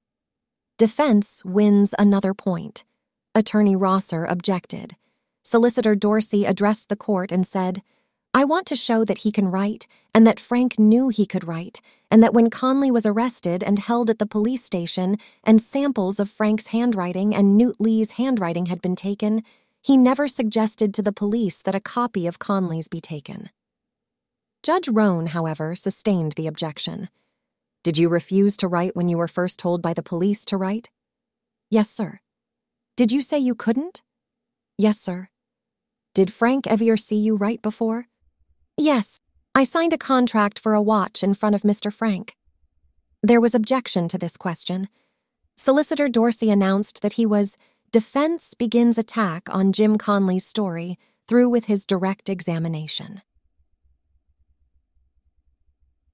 Defense wins another point. Attorney Rosser objected. Solicitor Dorsey addressed the court and said, "I want to show that he can write, and that Frank knew he could write, and that when Conley was arrested and held at the police station and samples of Frank's handwriting and Newt Lee's handwriting had been taken, he never suggested to the police that a copy of Conley's be taken." Judge Roan, however, sustained the objection. "Did you refuse to write when you were first told by the police to write?" "Yes, sir." "Did you say you couldn't?" "Yes, sir." "Did Frank ever see you write before?" "Yes. I signed a contract for a watch in front of Mister Frank." There was objection to this question. Solicitor Dorsey announced that he was defense begins attack on Jim Conley's story through with his direct examination.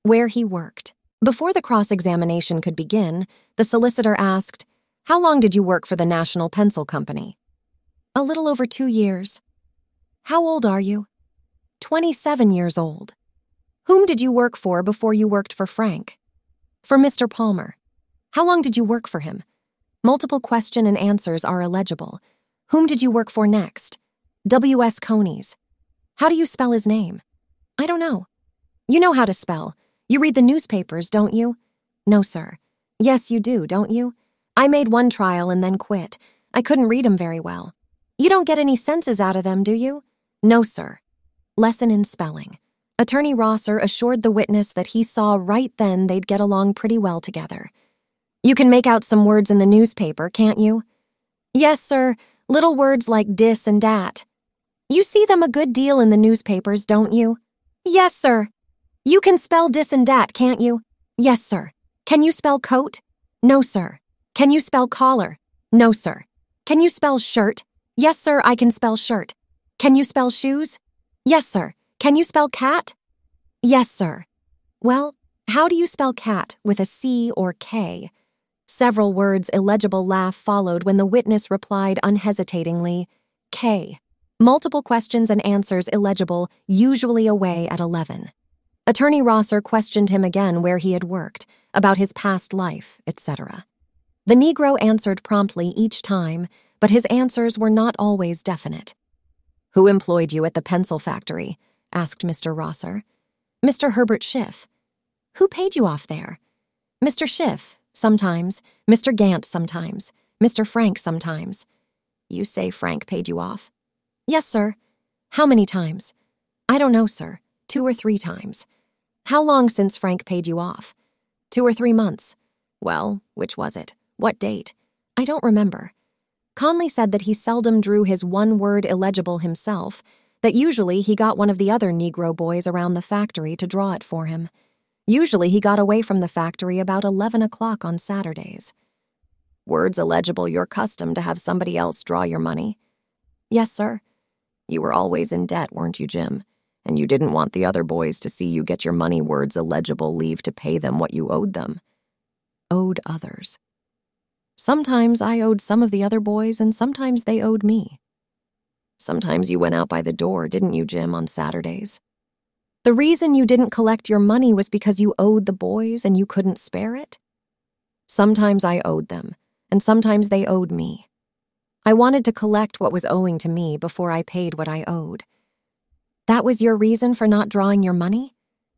where he worked. Before the cross-examination could begin, the solicitor asked, "How long did you work for the National Pencil Company?" "A little over two years." "How old are you?" twenty-seven years old." "Whom did you work for before you worked for Frank?" "For Mister Palmer." "How long did you work for him?" Multiple question and answers are illegible. "Whom did you work for next?" W S Coney's." "How do you spell his name?" "I don't know." "You know how to spell. You read the newspapers, don't you?" "No, sir." "Yes, you do, don't you?" "I made one trial and then quit. I couldn't read 'em very well." "You don't get any senses out of them, do you?" "No, sir." Lesson in spelling. Attorney Rosser assured the witness that he saw right then they'd get along pretty well together. "You can make out some words in the newspaper, can't you?" "Yes, sir. Little words like dis and dat." "You see them a good deal in the newspapers, don't you?" "Yes, sir." "You can spell dis and dat, can't you?" "Yes, sir." "Can you spell coat?" "No, sir." "Can you spell collar?" "No, sir." "Can you spell shirt?" "Yes, sir, I can spell shirt." "Can you spell shoes?" "Yes, sir." "Can you spell cat?" "Yes, sir." "Well, how do you spell cat with a C or K?" Several words illegible laugh followed when the witness replied unhesitatingly, K. Multiple questions and answers illegible, usually away at eleven. Attorney Rosser questioned him again where he had worked, about his past life, et cetera. The Negro answered promptly each time, but his answers were not always definite. "Who employed you at the pencil factory?" asked Mister Rosser. "Mister Herbert Schiff." "Who paid you off there?" "Mister Schiff, sometimes. Mister Gant, sometimes. Mister Frank, sometimes." "You say Frank paid you off?" "Yes, sir." "How many times?" "I don't know, sir. Two or three times." "How long since Frank paid you off?" "Two or three months." "Well, which was it? What date?" "I don't remember." Conley said that he seldom drew his one-word illegible himself, that usually he got one of the other Negro boys around the factory to draw it for him. Usually he got away from the factory about eleven o'clock on Saturdays. "Words illegible your custom to have somebody else draw your money?" "Yes, sir." "You were always in debt, weren't you, Jim? And you didn't want the other boys to see you get your money words illegible leave to pay them what you owed them." "Owed others." "Sometimes I owed some of the other boys, and sometimes they owed me." "Sometimes you went out by the door, didn't you, Jim, on Saturdays?" "The reason you didn't collect your money was because you owed the boys and you couldn't spare it?" "Sometimes I owed them, and sometimes they owed me. I wanted to collect what was owing to me before I paid what I owed." "That was your reason for not drawing your money?"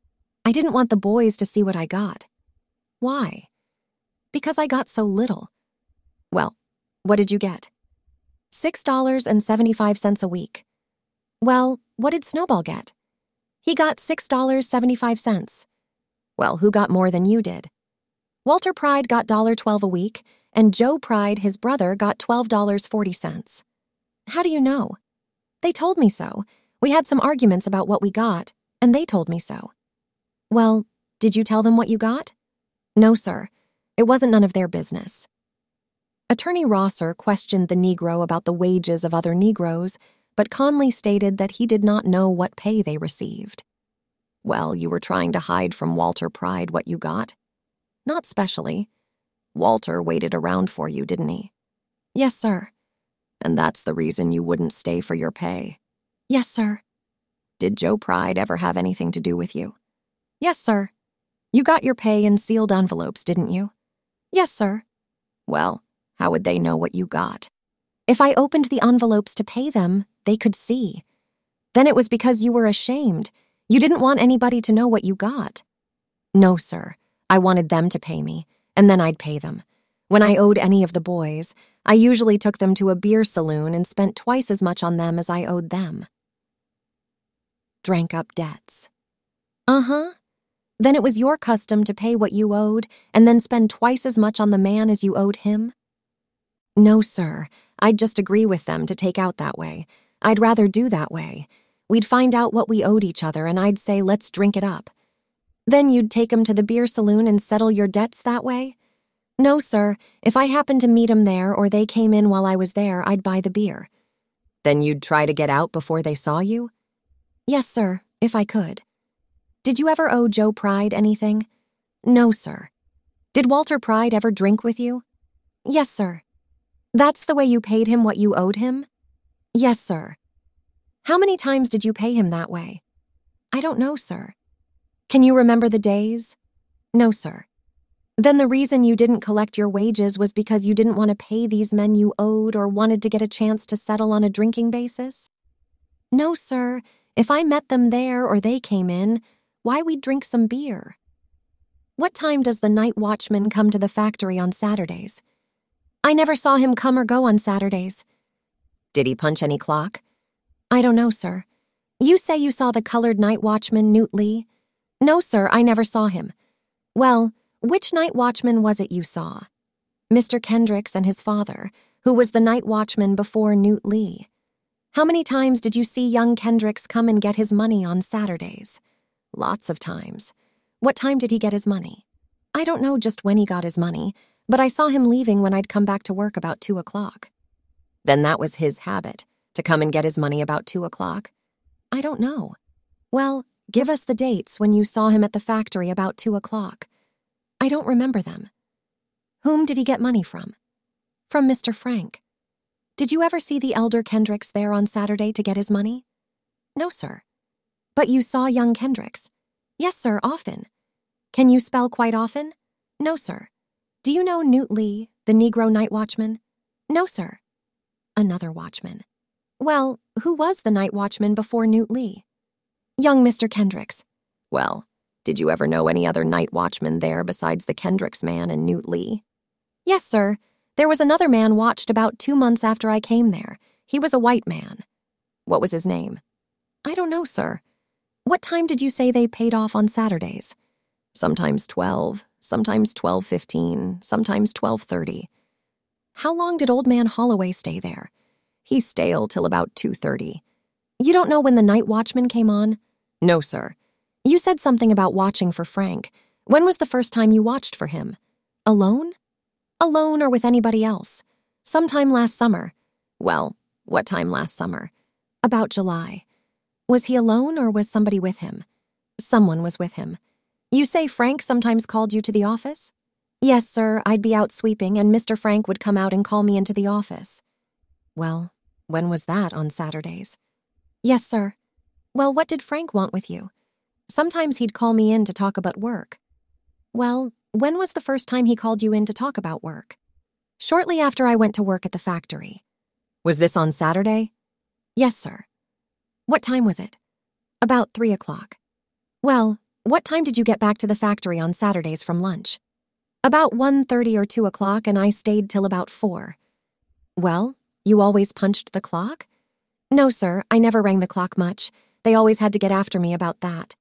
"I didn't want the boys to see what I got." "Why?" "Because I got so little." "Well, what did you get?" Six dollars and seventy-five cents a week." "Well, what did Snowball get?" "He got six dollars and seventy-five cents. "Well, who got more than you did?" "Walter Pride got one dollar and twelve cents a week, and Joe Pride, his brother, got twelve dollars and forty cents. "How do you know?" "They told me so. We had some arguments about what we got, and they told me so." "Well, did you tell them what you got?" "No, sir. It wasn't none of their business." Attorney Rosser questioned the Negro about the wages of other Negroes, but Conley stated that he did not know what pay they received. "Well, you were trying to hide from Walter Pride what you got?" "Not specially." "Walter waited around for you, didn't he?" "Yes, sir." "And that's the reason you wouldn't stay for your pay?" "Yes, sir." "Did Joe Pride ever have anything to do with you?" "Yes, sir." "You got your pay in sealed envelopes, didn't you?" "Yes, sir." "Well, how would they know what you got?" "If I opened the envelopes to pay them, they could see." "Then it was because you were ashamed. You didn't want anybody to know what you got." "No, sir. I wanted them to pay me, and then I'd pay them. When I owed any of the boys, I usually took them to a beer saloon and spent twice as much on them as I owed them." Drank up debts. "Uh-huh. Then it was your custom to pay what you owed and then spend twice as much on the man as you owed him?" "No, sir. I'd just agree with them to take out that way. I'd rather do that way. We'd find out what we owed each other, and I'd say, let's drink it up." "Then you'd take 'em to the beer saloon and settle your debts that way?" "No, sir. If I happened to meet 'em there or they came in while I was there, I'd buy the beer." "Then you'd try to get out before they saw you?" "Yes, sir, if I could." Did you ever owe Joe Pride anything? No, sir. Did Walter Pride ever drink with you? Yes, sir. That's the way you paid him what you owed him? Yes, sir. How many times did you pay him that way? I don't know, sir. Can you remember the days? No, sir. Then the reason you didn't collect your wages was because you didn't want to pay these men you owed or wanted to get a chance to settle on a drinking basis? No, sir. If I met them there or they came in, why, we'd drink some beer. What time does the night watchman come to the factory on Saturdays? I never saw him come or go on Saturdays. Did he punch any clock? I don't know, sir. You say you saw the colored night watchman, Newt Lee? No, sir, I never saw him. Well, which night watchman was it you saw? Mister Kendricks and his father, who was the night watchman before Newt Lee. How many times did you see young Kendricks come and get his money on Saturdays? Lots of times. What time did he get his money? I don't know just when he got his money, but I saw him leaving when I'd come back to work about two o'clock. Then that was his habit, to come and get his money about two o'clock? I don't know. Well, give us the dates when you saw him at the factory about two o'clock. I don't remember them. Whom did he get money from? From Mister Frank. Did you ever see the elder Kendricks there on Saturday to get his money? No, sir. But you saw young Kendricks? Yes, sir, often. Can you spell quite often? No, sir. Do you know Newt Lee, the Negro night watchman? No, sir. Another watchman. Well, who was the night watchman before Newt Lee? Young Mister Kendricks. Well, did you ever know any other night watchman there besides the Kendricks man and Newt Lee? Yes, sir. There was another man watched about two months after I came there. He was a white man. What was his name? I don't know, sir. What time did you say they paid off on Saturdays? Sometimes twelve, sometimes twelve fifteen, sometimes twelve thirty. How long did Old Man Holloway stay there? He's stale till about two thirty. You don't know when the night watchman came on? No, sir. You said something about watching for Frank. When was the first time you watched for him? Alone? Alone or with anybody else? Sometime last summer. Well, what time last summer? About July. Was he alone or was somebody with him? Someone was with him. You say Frank sometimes called you to the office? Yes, sir, I'd be out sweeping and Mister Frank would come out and call me into the office. Well, when was that on Saturdays? Yes, sir. Well, what did Frank want with you? Sometimes he'd call me in to talk about work. Well, when was the first time he called you in to talk about work? Shortly after I went to work at the factory. Was this on Saturday? Yes, sir. What time was it? About three o'clock. Well, what time did you get back to the factory on Saturdays from lunch? About one thirty or two o'clock, and I stayed till about four. Well, you always punched the clock? No, sir, I never rang the clock much. They always had to get after me about that.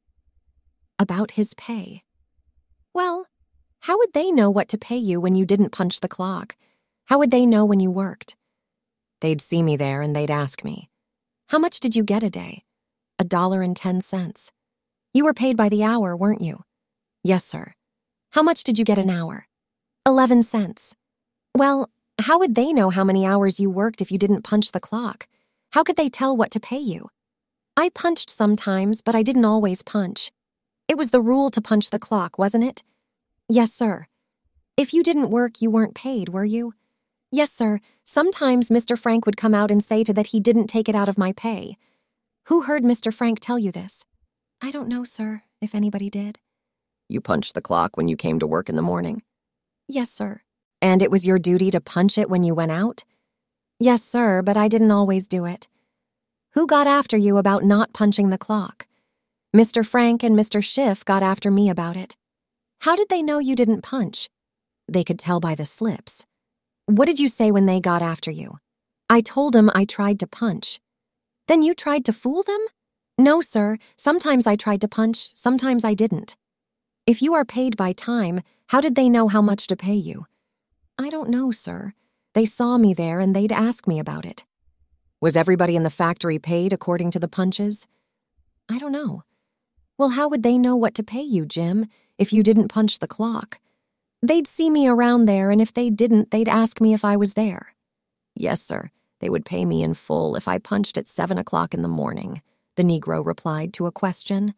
About his pay. Well, how would they know what to pay you when you didn't punch the clock? How would they know when you worked? They'd see me there and they'd ask me, how much did you get a day? A dollar and ten cents. You were paid by the hour, weren't you? Yes, sir. How much did you get an hour? Eleven cents. Well, how would they know how many hours you worked if you didn't punch the clock? How could they tell what to pay you? I punched sometimes, but I didn't always punch. It was the rule to punch the clock, wasn't it? Yes, sir. If you didn't work, you weren't paid, were you? Yes, sir. Sometimes Mister Frank would come out and say to that he didn't take it out of my pay. Who heard Mister Frank tell you this? I don't know, sir, if anybody did. You punched the clock when you came to work in the morning? Yes, sir. And it was your duty to punch it when you went out? Yes, sir, but I didn't always do it. Who got after you about not punching the clock? Mister Frank and Mister Schiff got after me about it. How did they know you didn't punch? They could tell by the slips. What did you say when they got after you? I told them I tried to punch. Then you tried to fool them? No, sir. Sometimes I tried to punch, sometimes I didn't. If you are paid by time, how did they know how much to pay you? I don't know, sir. They saw me there and they'd ask me about it. Was everybody in the factory paid according to the punches? I don't know. Well, how would they know what to pay you, Jim, if you didn't punch the clock? They'd see me around there, and if they didn't, they'd ask me if I was there. Yes, sir. They would pay me in full if I punched at seven o'clock in the morning, the Negro replied to a question.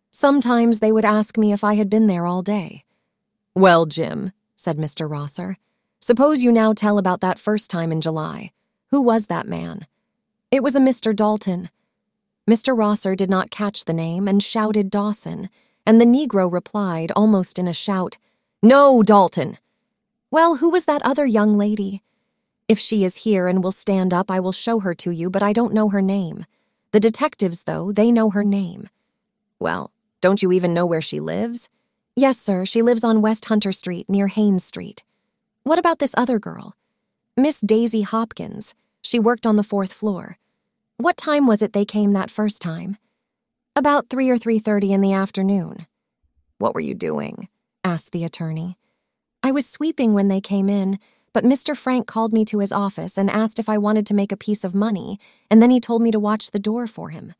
Sometimes they would ask me if I had been there all day. Well, Jim, said Mister Rosser, suppose you now tell about that first time in July. Who was that man? It was a Mister Dalton. Mister Rosser did not catch the name and shouted Dawson, and the Negro replied, almost in a shout, No, Dalton. Well, who was that other young lady? If she is here and will stand up, I will show her to you, but I don't know her name. The detectives, though, they know her name. Well, don't you even know where she lives? Yes, sir, she lives on West Hunter Street, near Haynes Street. What about this other girl? Miss Daisy Hopkins. She worked on the fourth floor. What time was it they came that first time? About three or three thirty in the afternoon. What were you doing? Asked the attorney. I was sweeping when they came in, but Mister Frank called me to his office and asked if I wanted to make a piece of money, and then he told me to watch the door for him.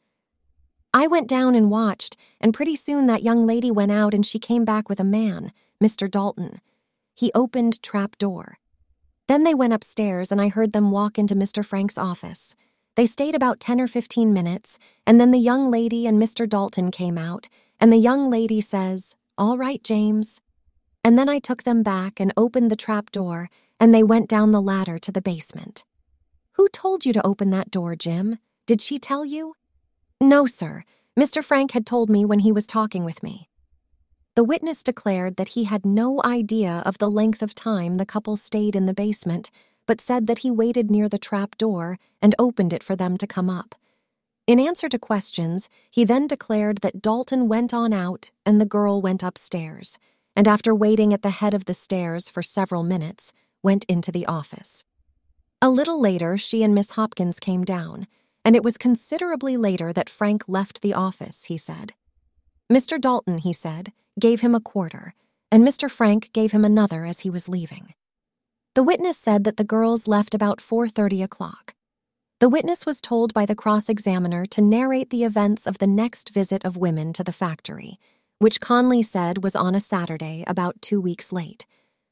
I went down and watched, and pretty soon that young lady went out and she came back with a man, Mister Dalton. He opened trap door. Then they went upstairs and I heard them walk into Mister Frank's office. They stayed about ten or fifteen minutes, and then the young lady and Mister Dalton came out, and the young lady says, All right, James. And then I took them back and opened the trap door, and they went down the ladder to the basement. Who told you to open that door, Jim? Did she tell you? No, sir. Mister Frank had told me when he was talking with me. The witness declared that he had no idea of the length of time the couple stayed in the basement, but said that he waited near the trap door and opened it for them to come up. In answer to questions, he then declared that Dalton went on out and the girl went upstairs, and after waiting at the head of the stairs for several minutes, went into the office. A little later, she and Miss Hopkins came down, and it was considerably later that Frank left the office, he said. Mister Dalton, he said, gave him a quarter, and Mister Frank gave him another as he was leaving. The witness said that the girls left about four thirty o'clock. The witness was told by the cross-examiner to narrate the events of the next visit of women to the factory, which Conley said was on a Saturday about two weeks late.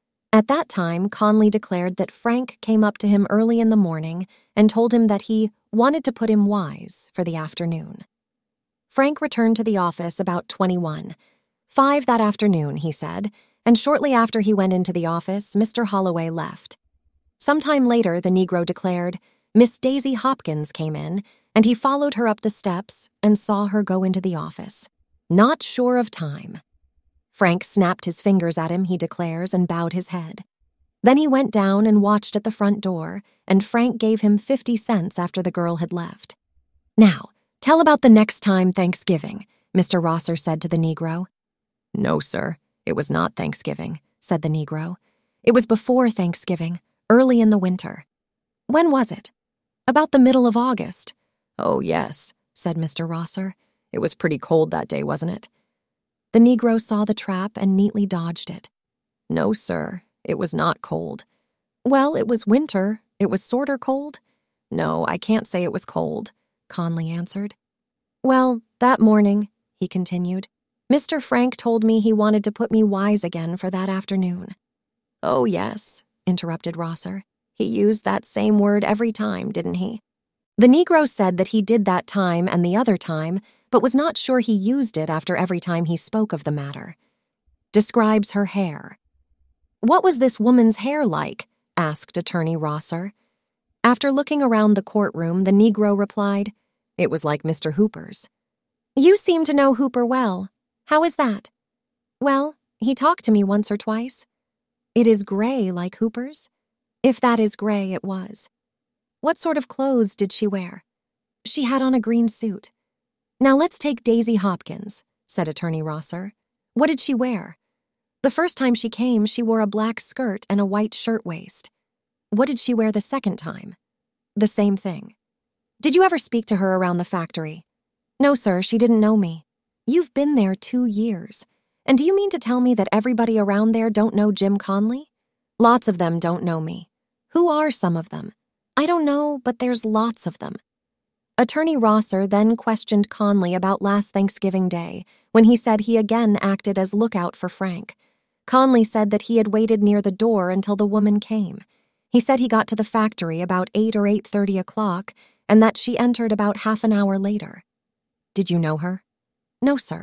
At that time, Conley declared that Frank came up to him early in the morning and told him that he wanted to put him wise for the afternoon. Frank returned to the office about twenty-one. Five that afternoon, he said, and shortly after he went into the office, Mister Holloway left. Sometime later, the Negro declared, Miss Daisy Hopkins came in, and he followed her up the steps and saw her go into the office. Not sure of time. Frank snapped his fingers at him, he declares, and bowed his head. Then he went down and watched at the front door, and Frank gave him fifty cents after the girl had left. Now, tell about the next time Thanksgiving, Mister Rosser said to the Negro. No, sir, it was not Thanksgiving, said the Negro. It was before Thanksgiving, early in the winter. When was it? About the middle of August. Oh, yes, said Mister Rosser. It was pretty cold that day, wasn't it? The Negro saw the trap and neatly dodged it. No, sir, it was not cold. Well, it was winter. It was sorter cold. No, I can't say it was cold, Conley answered. Well, that morning, he continued, Mister Frank told me he wanted to put me wise again for that afternoon. Oh, yes, interrupted Rosser. He used that same word every time, didn't he? The Negro said that he did that time and the other time, but was not sure he used it after every time he spoke of the matter. Describes her hair. What was this woman's hair like? Asked Attorney Rosser. After looking around the courtroom, the Negro replied, It was like Mister Hooper's. You seem to know Hooper well. How is that? Well, he talked to me once or twice. It is gray like Hooper's? If that is gray, it was. What sort of clothes did she wear? She had on a green suit. Now let's take Daisy Hopkins, said Attorney Rosser. What did she wear? The first time she came, she wore a black skirt and a white shirtwaist. What did she wear the second time? The same thing. Did you ever speak to her around the factory? No, sir, she didn't know me. You've been there two years. And do you mean to tell me that everybody around there don't know Jim Conley? Lots of them don't know me. Who are some of them? I don't know, but there's lots of them. Attorney Rosser then questioned Conley about last Thanksgiving Day, when he said he again acted as lookout for Frank. Conley said that he had waited near the door until the woman came. He said he got to the factory about eight or eight thirty o'clock, and that she entered about half an hour later. Did you know her? No, sir.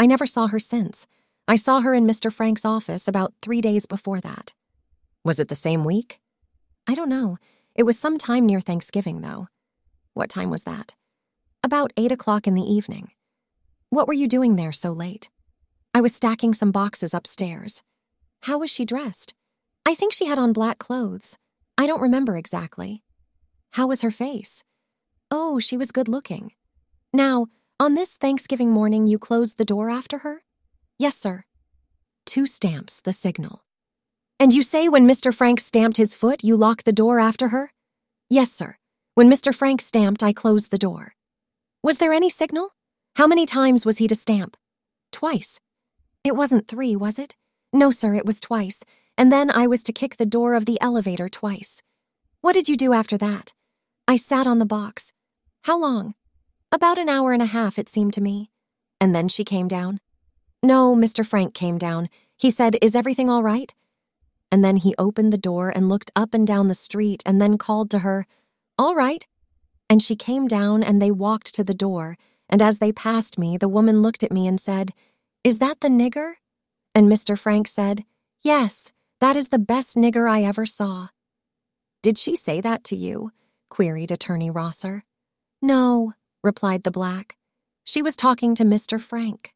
I never saw her since. I saw her in Mister Frank's office about three days before that. Was it the same week? I don't know. It was some time near Thanksgiving, though. What time was that? About eight o'clock in the evening. What were you doing there so late? I was stacking some boxes upstairs. How was she dressed? I think she had on black clothes. I don't remember exactly. How was her face? Oh, she was good-looking. Now, on this Thanksgiving morning, you closed the door after her? Yes, sir. Two stamps, the signal. And you say when Mister Frank stamped his foot, you locked the door after her? Yes, sir. When Mister Frank stamped, I closed the door. Was there any signal? How many times was he to stamp? Twice. It wasn't three, was it? No, sir, it was twice. And then I was to kick the door of the elevator twice. What did you do after that? I sat on the box. How long? About an hour and a half, it seemed to me. And then she came down? No, Mister Frank came down. He said, "Is everything all right?" And then he opened the door and looked up and down the street and then called to her, "All right." And she came down and they walked to the door, and as they passed me, the woman looked at me and said, "Is that the nigger?" And Mister Frank said, "Yes, that is the best nigger I ever saw." Did she say that to you? Queried Attorney Rosser. No, replied the black. She was talking to Mister Frank.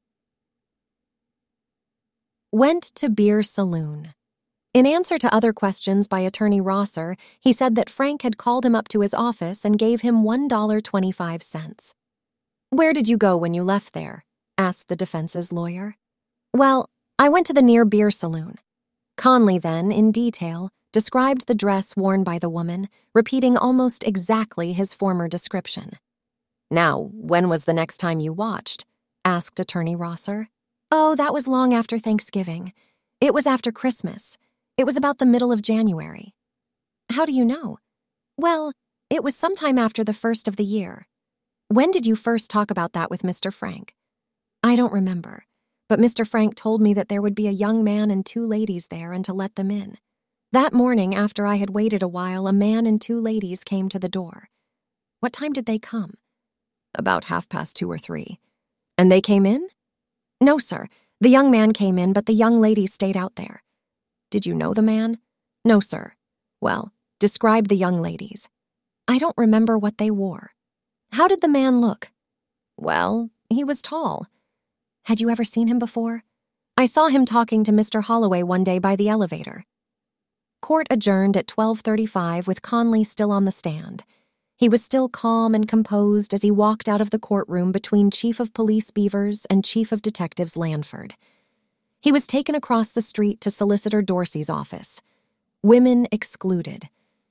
Went to beer saloon. In answer to other questions by Attorney Rosser, he said that Frank had called him up to his office and gave him one dollar and twenty-five cents. Where did you go when you left there? Asked the defense's lawyer. Well, I went to the near beer saloon. Conley then, in detail, described the dress worn by the woman, repeating almost exactly his former description. Now, when was the next time you watched? Asked Attorney Rosser. Oh, that was long after Thanksgiving. It was after Christmas. It was about the middle of January. How do you know? Well, it was sometime after the first of the year. When did you first talk about that with Mister Frank? I don't remember, but Mister Frank told me that there would be a young man and two ladies there and to let them in. That morning, after I had waited a while, a man and two ladies came to the door. What time did they come? About half past two or three. And they came in? No, sir. The young man came in, but the young ladies stayed out there. Did you know the man? No, sir. Well, describe the young ladies. I don't remember what they wore. How did the man look? Well, he was tall. Had you ever seen him before? I saw him talking to Mister Holloway one day by the elevator. Court adjourned at twelve thirty-five with Conley still on the stand. He was still calm and composed as he walked out of the courtroom between Chief of Police Beavers and Chief of Detectives Lanford. He was taken across the street to Solicitor Dorsey's office. Women excluded.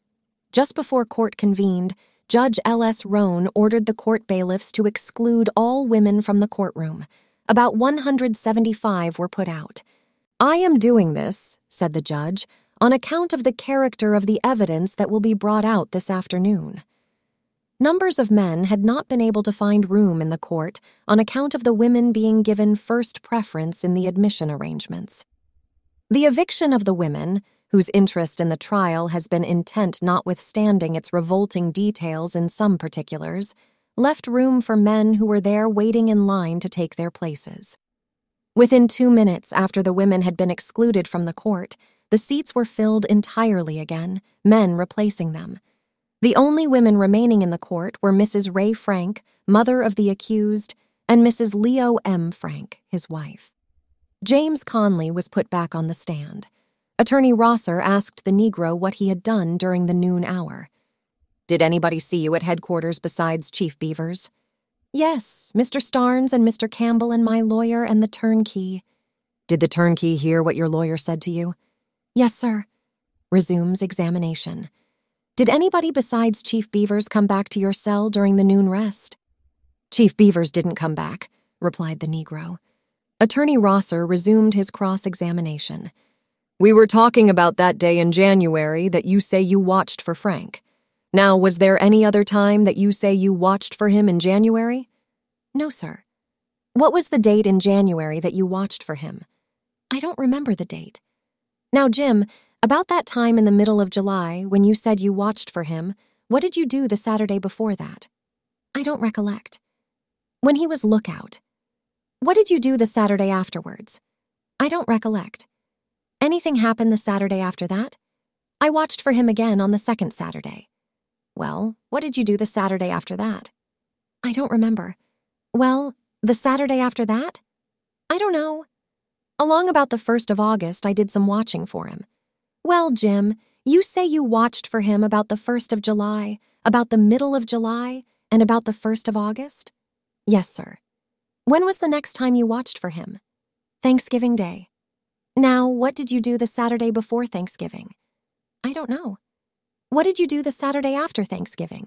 Just before court convened, Judge L S Roan ordered the court bailiffs to exclude all women from the courtroom. About one hundred seventy-five were put out. I am doing this, said the judge, on account of the character of the evidence that will be brought out this afternoon. Numbers of men had not been able to find room in the court on account of the women being given first preference in the admission arrangements. The eviction of the women, whose interest in the trial has been intent notwithstanding its revolting details in some particulars, left room for men who were there waiting in line to take their places. Within two minutes after the women had been excluded from the court, the seats were filled entirely again, men replacing them. The only women remaining in the court were Missus Ray Frank, mother of the accused, and Missus Leo M. Frank, his wife. James Conley was put back on the stand. Attorney Rosser asked the Negro what he had done during the noon hour. Did anybody see you at headquarters besides Chief Beavers? Yes, Mister Starnes and Mister Campbell and my lawyer and the turnkey. Did the turnkey hear what your lawyer said to you? Yes, sir. Resumes examination. Did anybody besides Chief Beavers come back to your cell during the noon rest? Chief Beavers didn't come back, replied the Negro. Attorney Rosser resumed his cross-examination. We were talking about that day in January that you say you watched for Frank. Now, was there any other time that you say you watched for him in January? No, sir. What was the date in January that you watched for him? I don't remember the date. Now, Jim, about that time in the middle of July, when you said you watched for him, what did you do the Saturday before that? I don't recollect. When he was lookout. What did you do the Saturday afterwards? I don't recollect. Anything happen the Saturday after that? I watched for him again on the second Saturday. Well, what did you do the Saturday after that? I don't remember. Well, the Saturday after that? I don't know. Along about the first of August, I did some watching for him. Well, Jim, you say you watched for him about the first of July, about the middle of July, and about the first of August? Yes, sir. When was the next time you watched for him? Thanksgiving Day. Now, what did you do the Saturday before Thanksgiving? I don't know. What did you do the Saturday after Thanksgiving?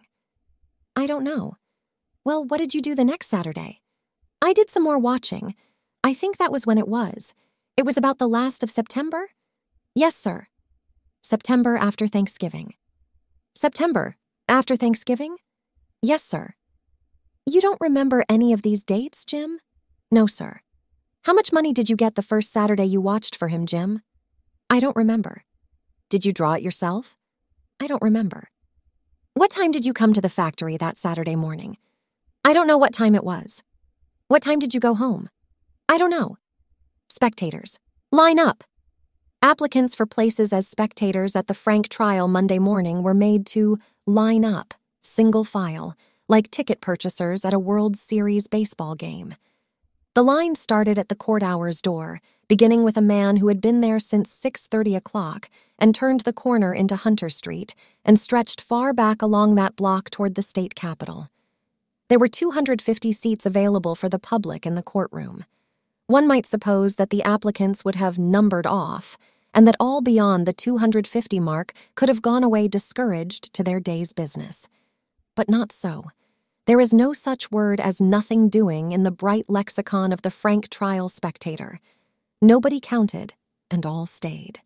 I don't know. Well, what did you do the next Saturday? I did some more watching. I think that was when it was. It was about the last of September? Yes, sir. September after Thanksgiving. September after Thanksgiving? Yes, sir. You don't remember any of these dates, Jim? No, sir. How much money did you get the first Saturday you watched for him, Jim? I don't remember. Did you draw it yourself? I don't remember. What time did you come to the factory that Saturday morning? I don't know what time it was. What time did you go home? I don't know. Spectators. Line up. Applicants for places as spectators at the Frank trial Monday morning were made to line up, single file, like ticket purchasers at a World Series baseball game. The line started at the court hours door, beginning with a man who had been there since six thirty o'clock and turned the corner into Hunter Street and stretched far back along that block toward the state capitol. There were two hundred fifty seats available for the public in the courtroom. One might suppose that the applicants would have numbered off, and that all beyond the two hundred fifty mark could have gone away discouraged to their day's business. But not so. There is no such word as nothing doing in the bright lexicon of the Frank trial spectator. Nobody counted, and all stayed.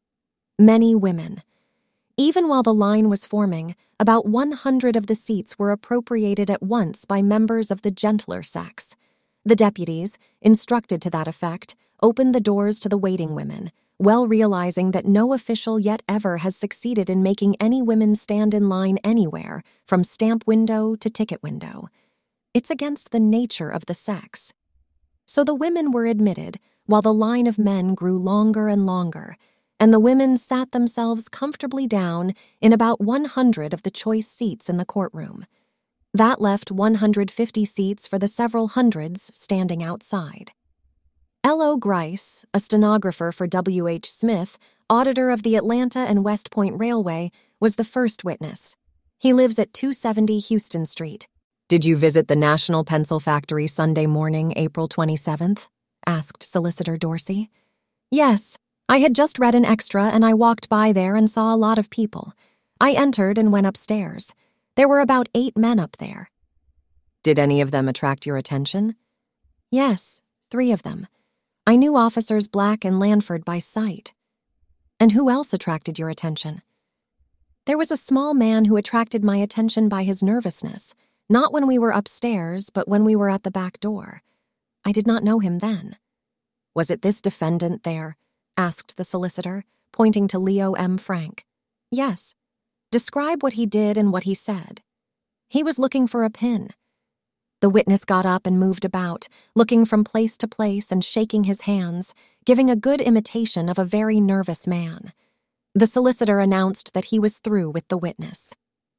Many women. Even while the line was forming, about one hundred of the seats were appropriated at once by members of the gentler sex. The deputies, instructed to that effect, opened the doors to the waiting women, well realizing that no official yet ever has succeeded in making any women stand in line anywhere, from stamp window to ticket window. It's against the nature of the sex. So the women were admitted, while the line of men grew longer and longer, and the women sat themselves comfortably down in about one hundred of the choice seats in the courtroom. That left one hundred fifty seats for the several hundreds standing outside. L O Grice, a stenographer for W H Smith, auditor of the Atlanta and West Point Railway, was the first witness. He lives at two seventy Houston Street. Did you visit the National Pencil Factory Sunday morning, April twenty-seventh? Asked Solicitor Dorsey. Yes, I had just read an extra and I walked by there and saw a lot of people. I entered and went upstairs. There were about eight men up there. Did any of them attract your attention? Yes, three of them. I knew Officers Black and Lanford by sight. And who else attracted your attention? There was a small man who attracted my attention by his nervousness, not when we were upstairs, but when we were at the back door. I did not know him then. Was it this defendant there? Asked the solicitor, pointing to Leo M. Frank. Yes. Describe what he did and what he said. He was looking for a pin. The witness got up and moved about, looking from place to place and shaking his hands, giving a good imitation of a very nervous man. The solicitor announced that he was through with the witness.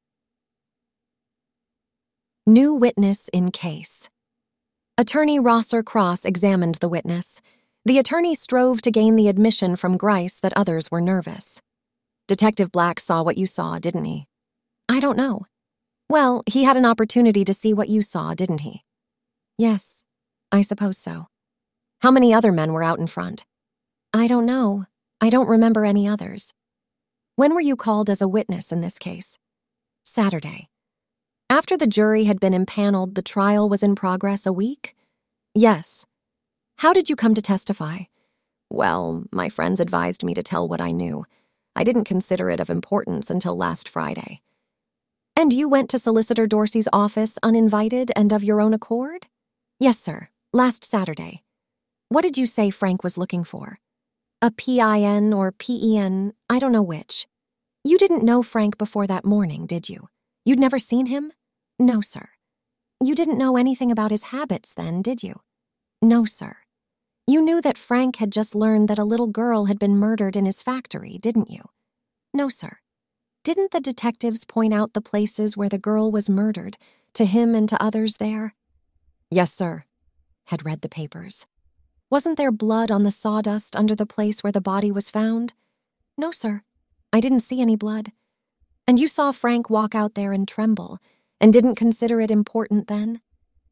New witness in case. Attorney Rosser Cross examined the witness. The attorney strove to gain the admission from Grice that others were nervous. Detective Black saw what you saw, didn't he? I don't know. Well, he had an opportunity to see what you saw, didn't he? Yes, I suppose so. How many other men were out in front? I don't know. I don't remember any others. When were you called as a witness in this case? Saturday. After the jury had been impaneled, the trial was in progress a week? Yes. How did you come to testify? Well, my friends advised me to tell what I knew. I didn't consider it of importance until last Friday. And you went to Solicitor Dorsey's office uninvited and of your own accord? Yes, sir, last Saturday. What did you say Frank was looking for? A P I N or P E N, I don't know which. You didn't know Frank before that morning, did you? You'd never seen him? No, sir. You didn't know anything about his habits then, did you? No, sir. You knew that Frank had just learned that a little girl had been murdered in his factory, didn't you? No, sir. Didn't the detectives point out the places where the girl was murdered, to him and to others there? Yes, sir. Had read the papers. Wasn't there blood on the sawdust under the place where the body was found? No, sir. I didn't see any blood. And you saw Frank walk out there and tremble, and didn't consider it important then?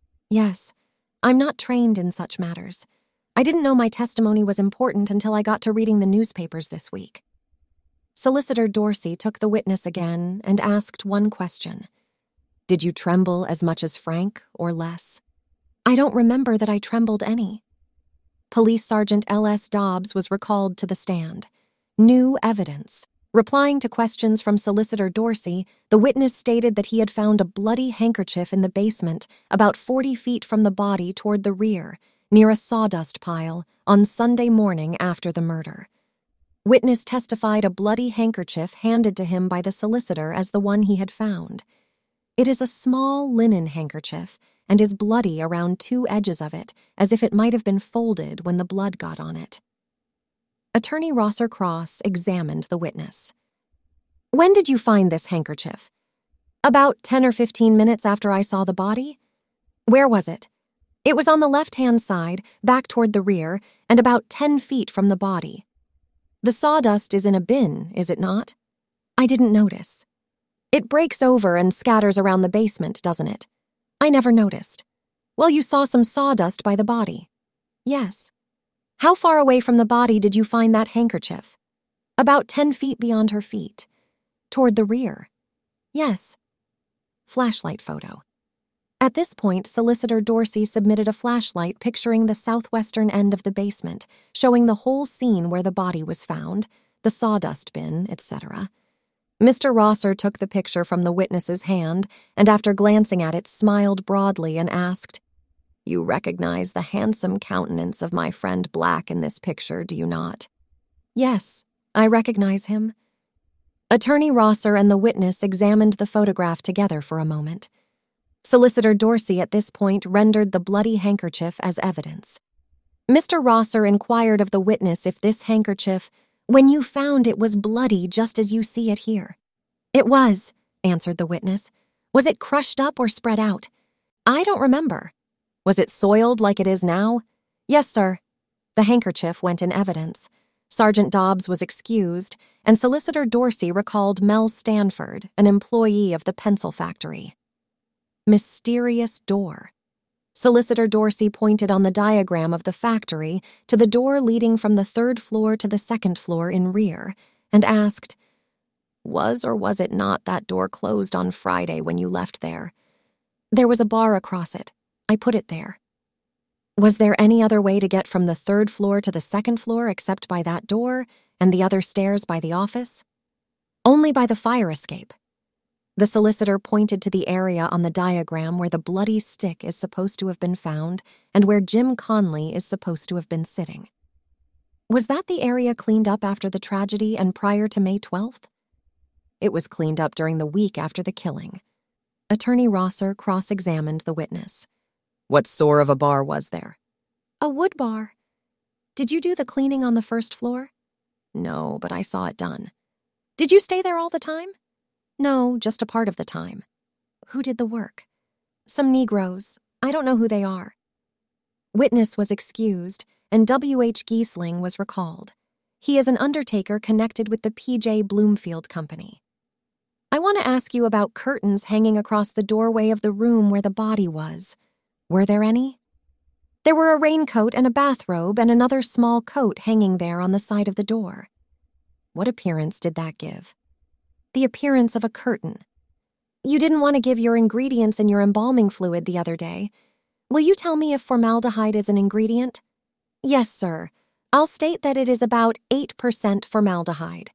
Yes. I'm not trained in such matters. I didn't know my testimony was important until I got to reading the newspapers this week. Solicitor Dorsey took the witness again and asked one question. Did you tremble as much as Frank, or less? I don't remember that I trembled any. Police Sergeant L S Dobbs was recalled to the stand. New evidence. Replying to questions from Solicitor Dorsey, the witness stated that he had found a bloody handkerchief in the basement about forty feet from the body toward the rear, near a sawdust pile, on Sunday morning after the murder. Witness testified a bloody handkerchief handed to him by the solicitor as the one he had found. It is a small linen handkerchief and is bloody around two edges of it, as if it might have been folded when the blood got on it. Attorney Rosser Cross examined the witness. When did you find this handkerchief? About ten or fifteen minutes after I saw the body. Where was it? It was on the left-hand side, back toward the rear, and about ten feet from the body. The sawdust is in a bin, is it not? I didn't notice. It breaks over and scatters around the basement, doesn't it? I never noticed. Well, you saw some sawdust by the body. Yes. How far away from the body did you find that handkerchief? About ten feet beyond her feet. Toward the rear. Yes. Flashlight photo. At this point, Solicitor Dorsey submitted a flashlight picturing the southwestern end of the basement, showing the whole scene where the body was found, the sawdust bin, et cetera. Mister Rosser took the picture from the witness's hand and, after glancing at it, smiled broadly and asked, You recognize the handsome countenance of my friend Black in this picture, do you not? Yes, I recognize him. Attorney Rosser and the witness examined the photograph together for a moment. Solicitor Dorsey at this point rendered the bloody handkerchief as evidence. Mister Rosser inquired of the witness if this handkerchief, when you found it, was bloody just as you see it here. It was, answered the witness. Was it crushed up or spread out? I don't remember. Was it soiled like it is now? Yes, sir. The handkerchief went in evidence. Sergeant Dobbs was excused, and Solicitor Dorsey recalled Mel Stanford, an employee of the pencil factory. Mysterious door. Solicitor Dorsey pointed on the diagram of the factory to the door leading from the third floor to the second floor in rear, and asked, Was or was it not that door closed on Friday when you left there? There was a bar across it. I put it there. Was there any other way to get from the third floor to the second floor except by that door and the other stairs by the office? Only by the fire escape. The solicitor pointed to the area on the diagram where the bloody stick is supposed to have been found and where Jim Conley is supposed to have been sitting. Was that the area cleaned up after the tragedy and prior to May twelfth? It was cleaned up during the week after the killing. Attorney Rosser cross-examined the witness. What sort of a bar was there? A wood bar. Did you do the cleaning on the first floor? No, but I saw it done. Did you stay there all the time? No, just a part of the time. Who did the work? Some Negroes. I don't know who they are. Witness was excused, and W H Giesling was recalled. He is an undertaker connected with the P J Bloomfield Company. I want to ask you about curtains hanging across the doorway of the room where the body was. Were there any? There were a raincoat and a bathrobe and another small coat hanging there on the side of the door. What appearance did that give? The appearance of a curtain. You didn't want to give your ingredients in your embalming fluid the other day. Will you tell me if formaldehyde is an ingredient? Yes, sir. I'll state that it is about eight percent formaldehyde.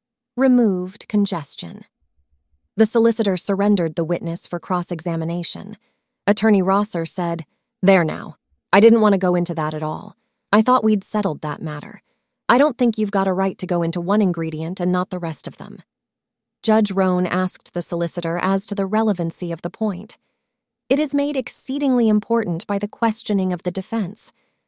Removed congestion. The solicitor surrendered the witness for cross-examination. Attorney Rosser said, There now. I didn't want to go into that at all. I thought we'd settled that matter. I don't think you've got a right to go into one ingredient and not the rest of them. Judge Roan asked the solicitor as to the relevancy of the point. It is made exceedingly important by the questioning of the defense.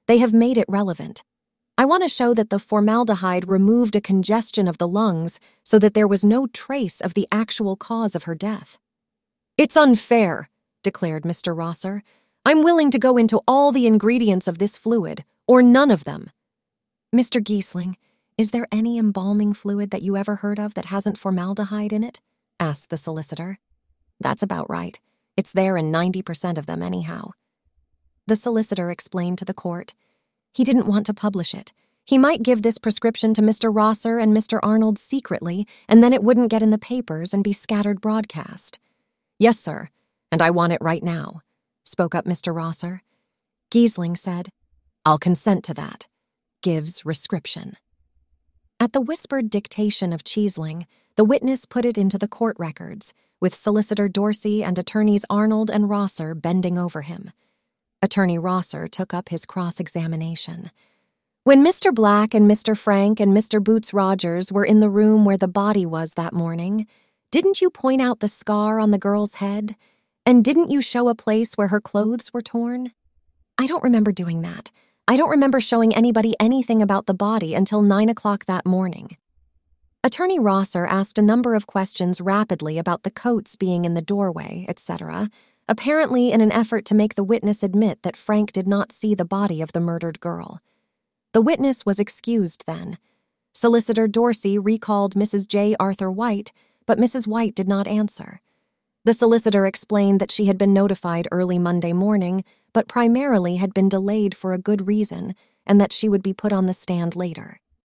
They have made it relevant. I want to show that the formaldehyde removed a congestion of the lungs so that there was no trace of the actual cause of her death." "It's unfair," declared Mister Rosser. "I'm willing to go into all the ingredients of this fluid, or none of them." "Mister Giesling, is there any embalming fluid that you ever heard of that hasn't formaldehyde in it?" asked the solicitor. "That's about right. It's there in ninety percent of them anyhow." The solicitor explained to the court. He didn't want to publish it. He might give this prescription to Mister Rosser and Mister Arnold secretly, and then it wouldn't get in the papers and be scattered broadcast. "Yes, sir, and I want it right now," spoke up Mister Rosser. Giesling said, "I'll consent to that." Gives rescription. At the whispered dictation of Cheesling, the witness put it into the court records, with Solicitor Dorsey and Attorneys Arnold and Rosser bending over him. Attorney Rosser took up his cross-examination. "When Mister Black and Mister Frank and Mister Boots Rogers were in the room where the body was that morning, didn't you point out the scar on the girl's head? And didn't you show a place where her clothes were torn?" "I don't remember doing that. I don't remember showing anybody anything about the body until nine o'clock that morning." Attorney Rosser asked a number of questions rapidly about the coats being in the doorway, et cetera, apparently in an effort to make the witness admit that Frank did not see the body of the murdered girl. The witness was excused then. Solicitor Dorsey recalled Missus J. Arthur White, but Missus White did not answer. The solicitor explained that she had been notified early Monday morning, but primarily had been delayed for a good reason, and that she would be put on the stand later.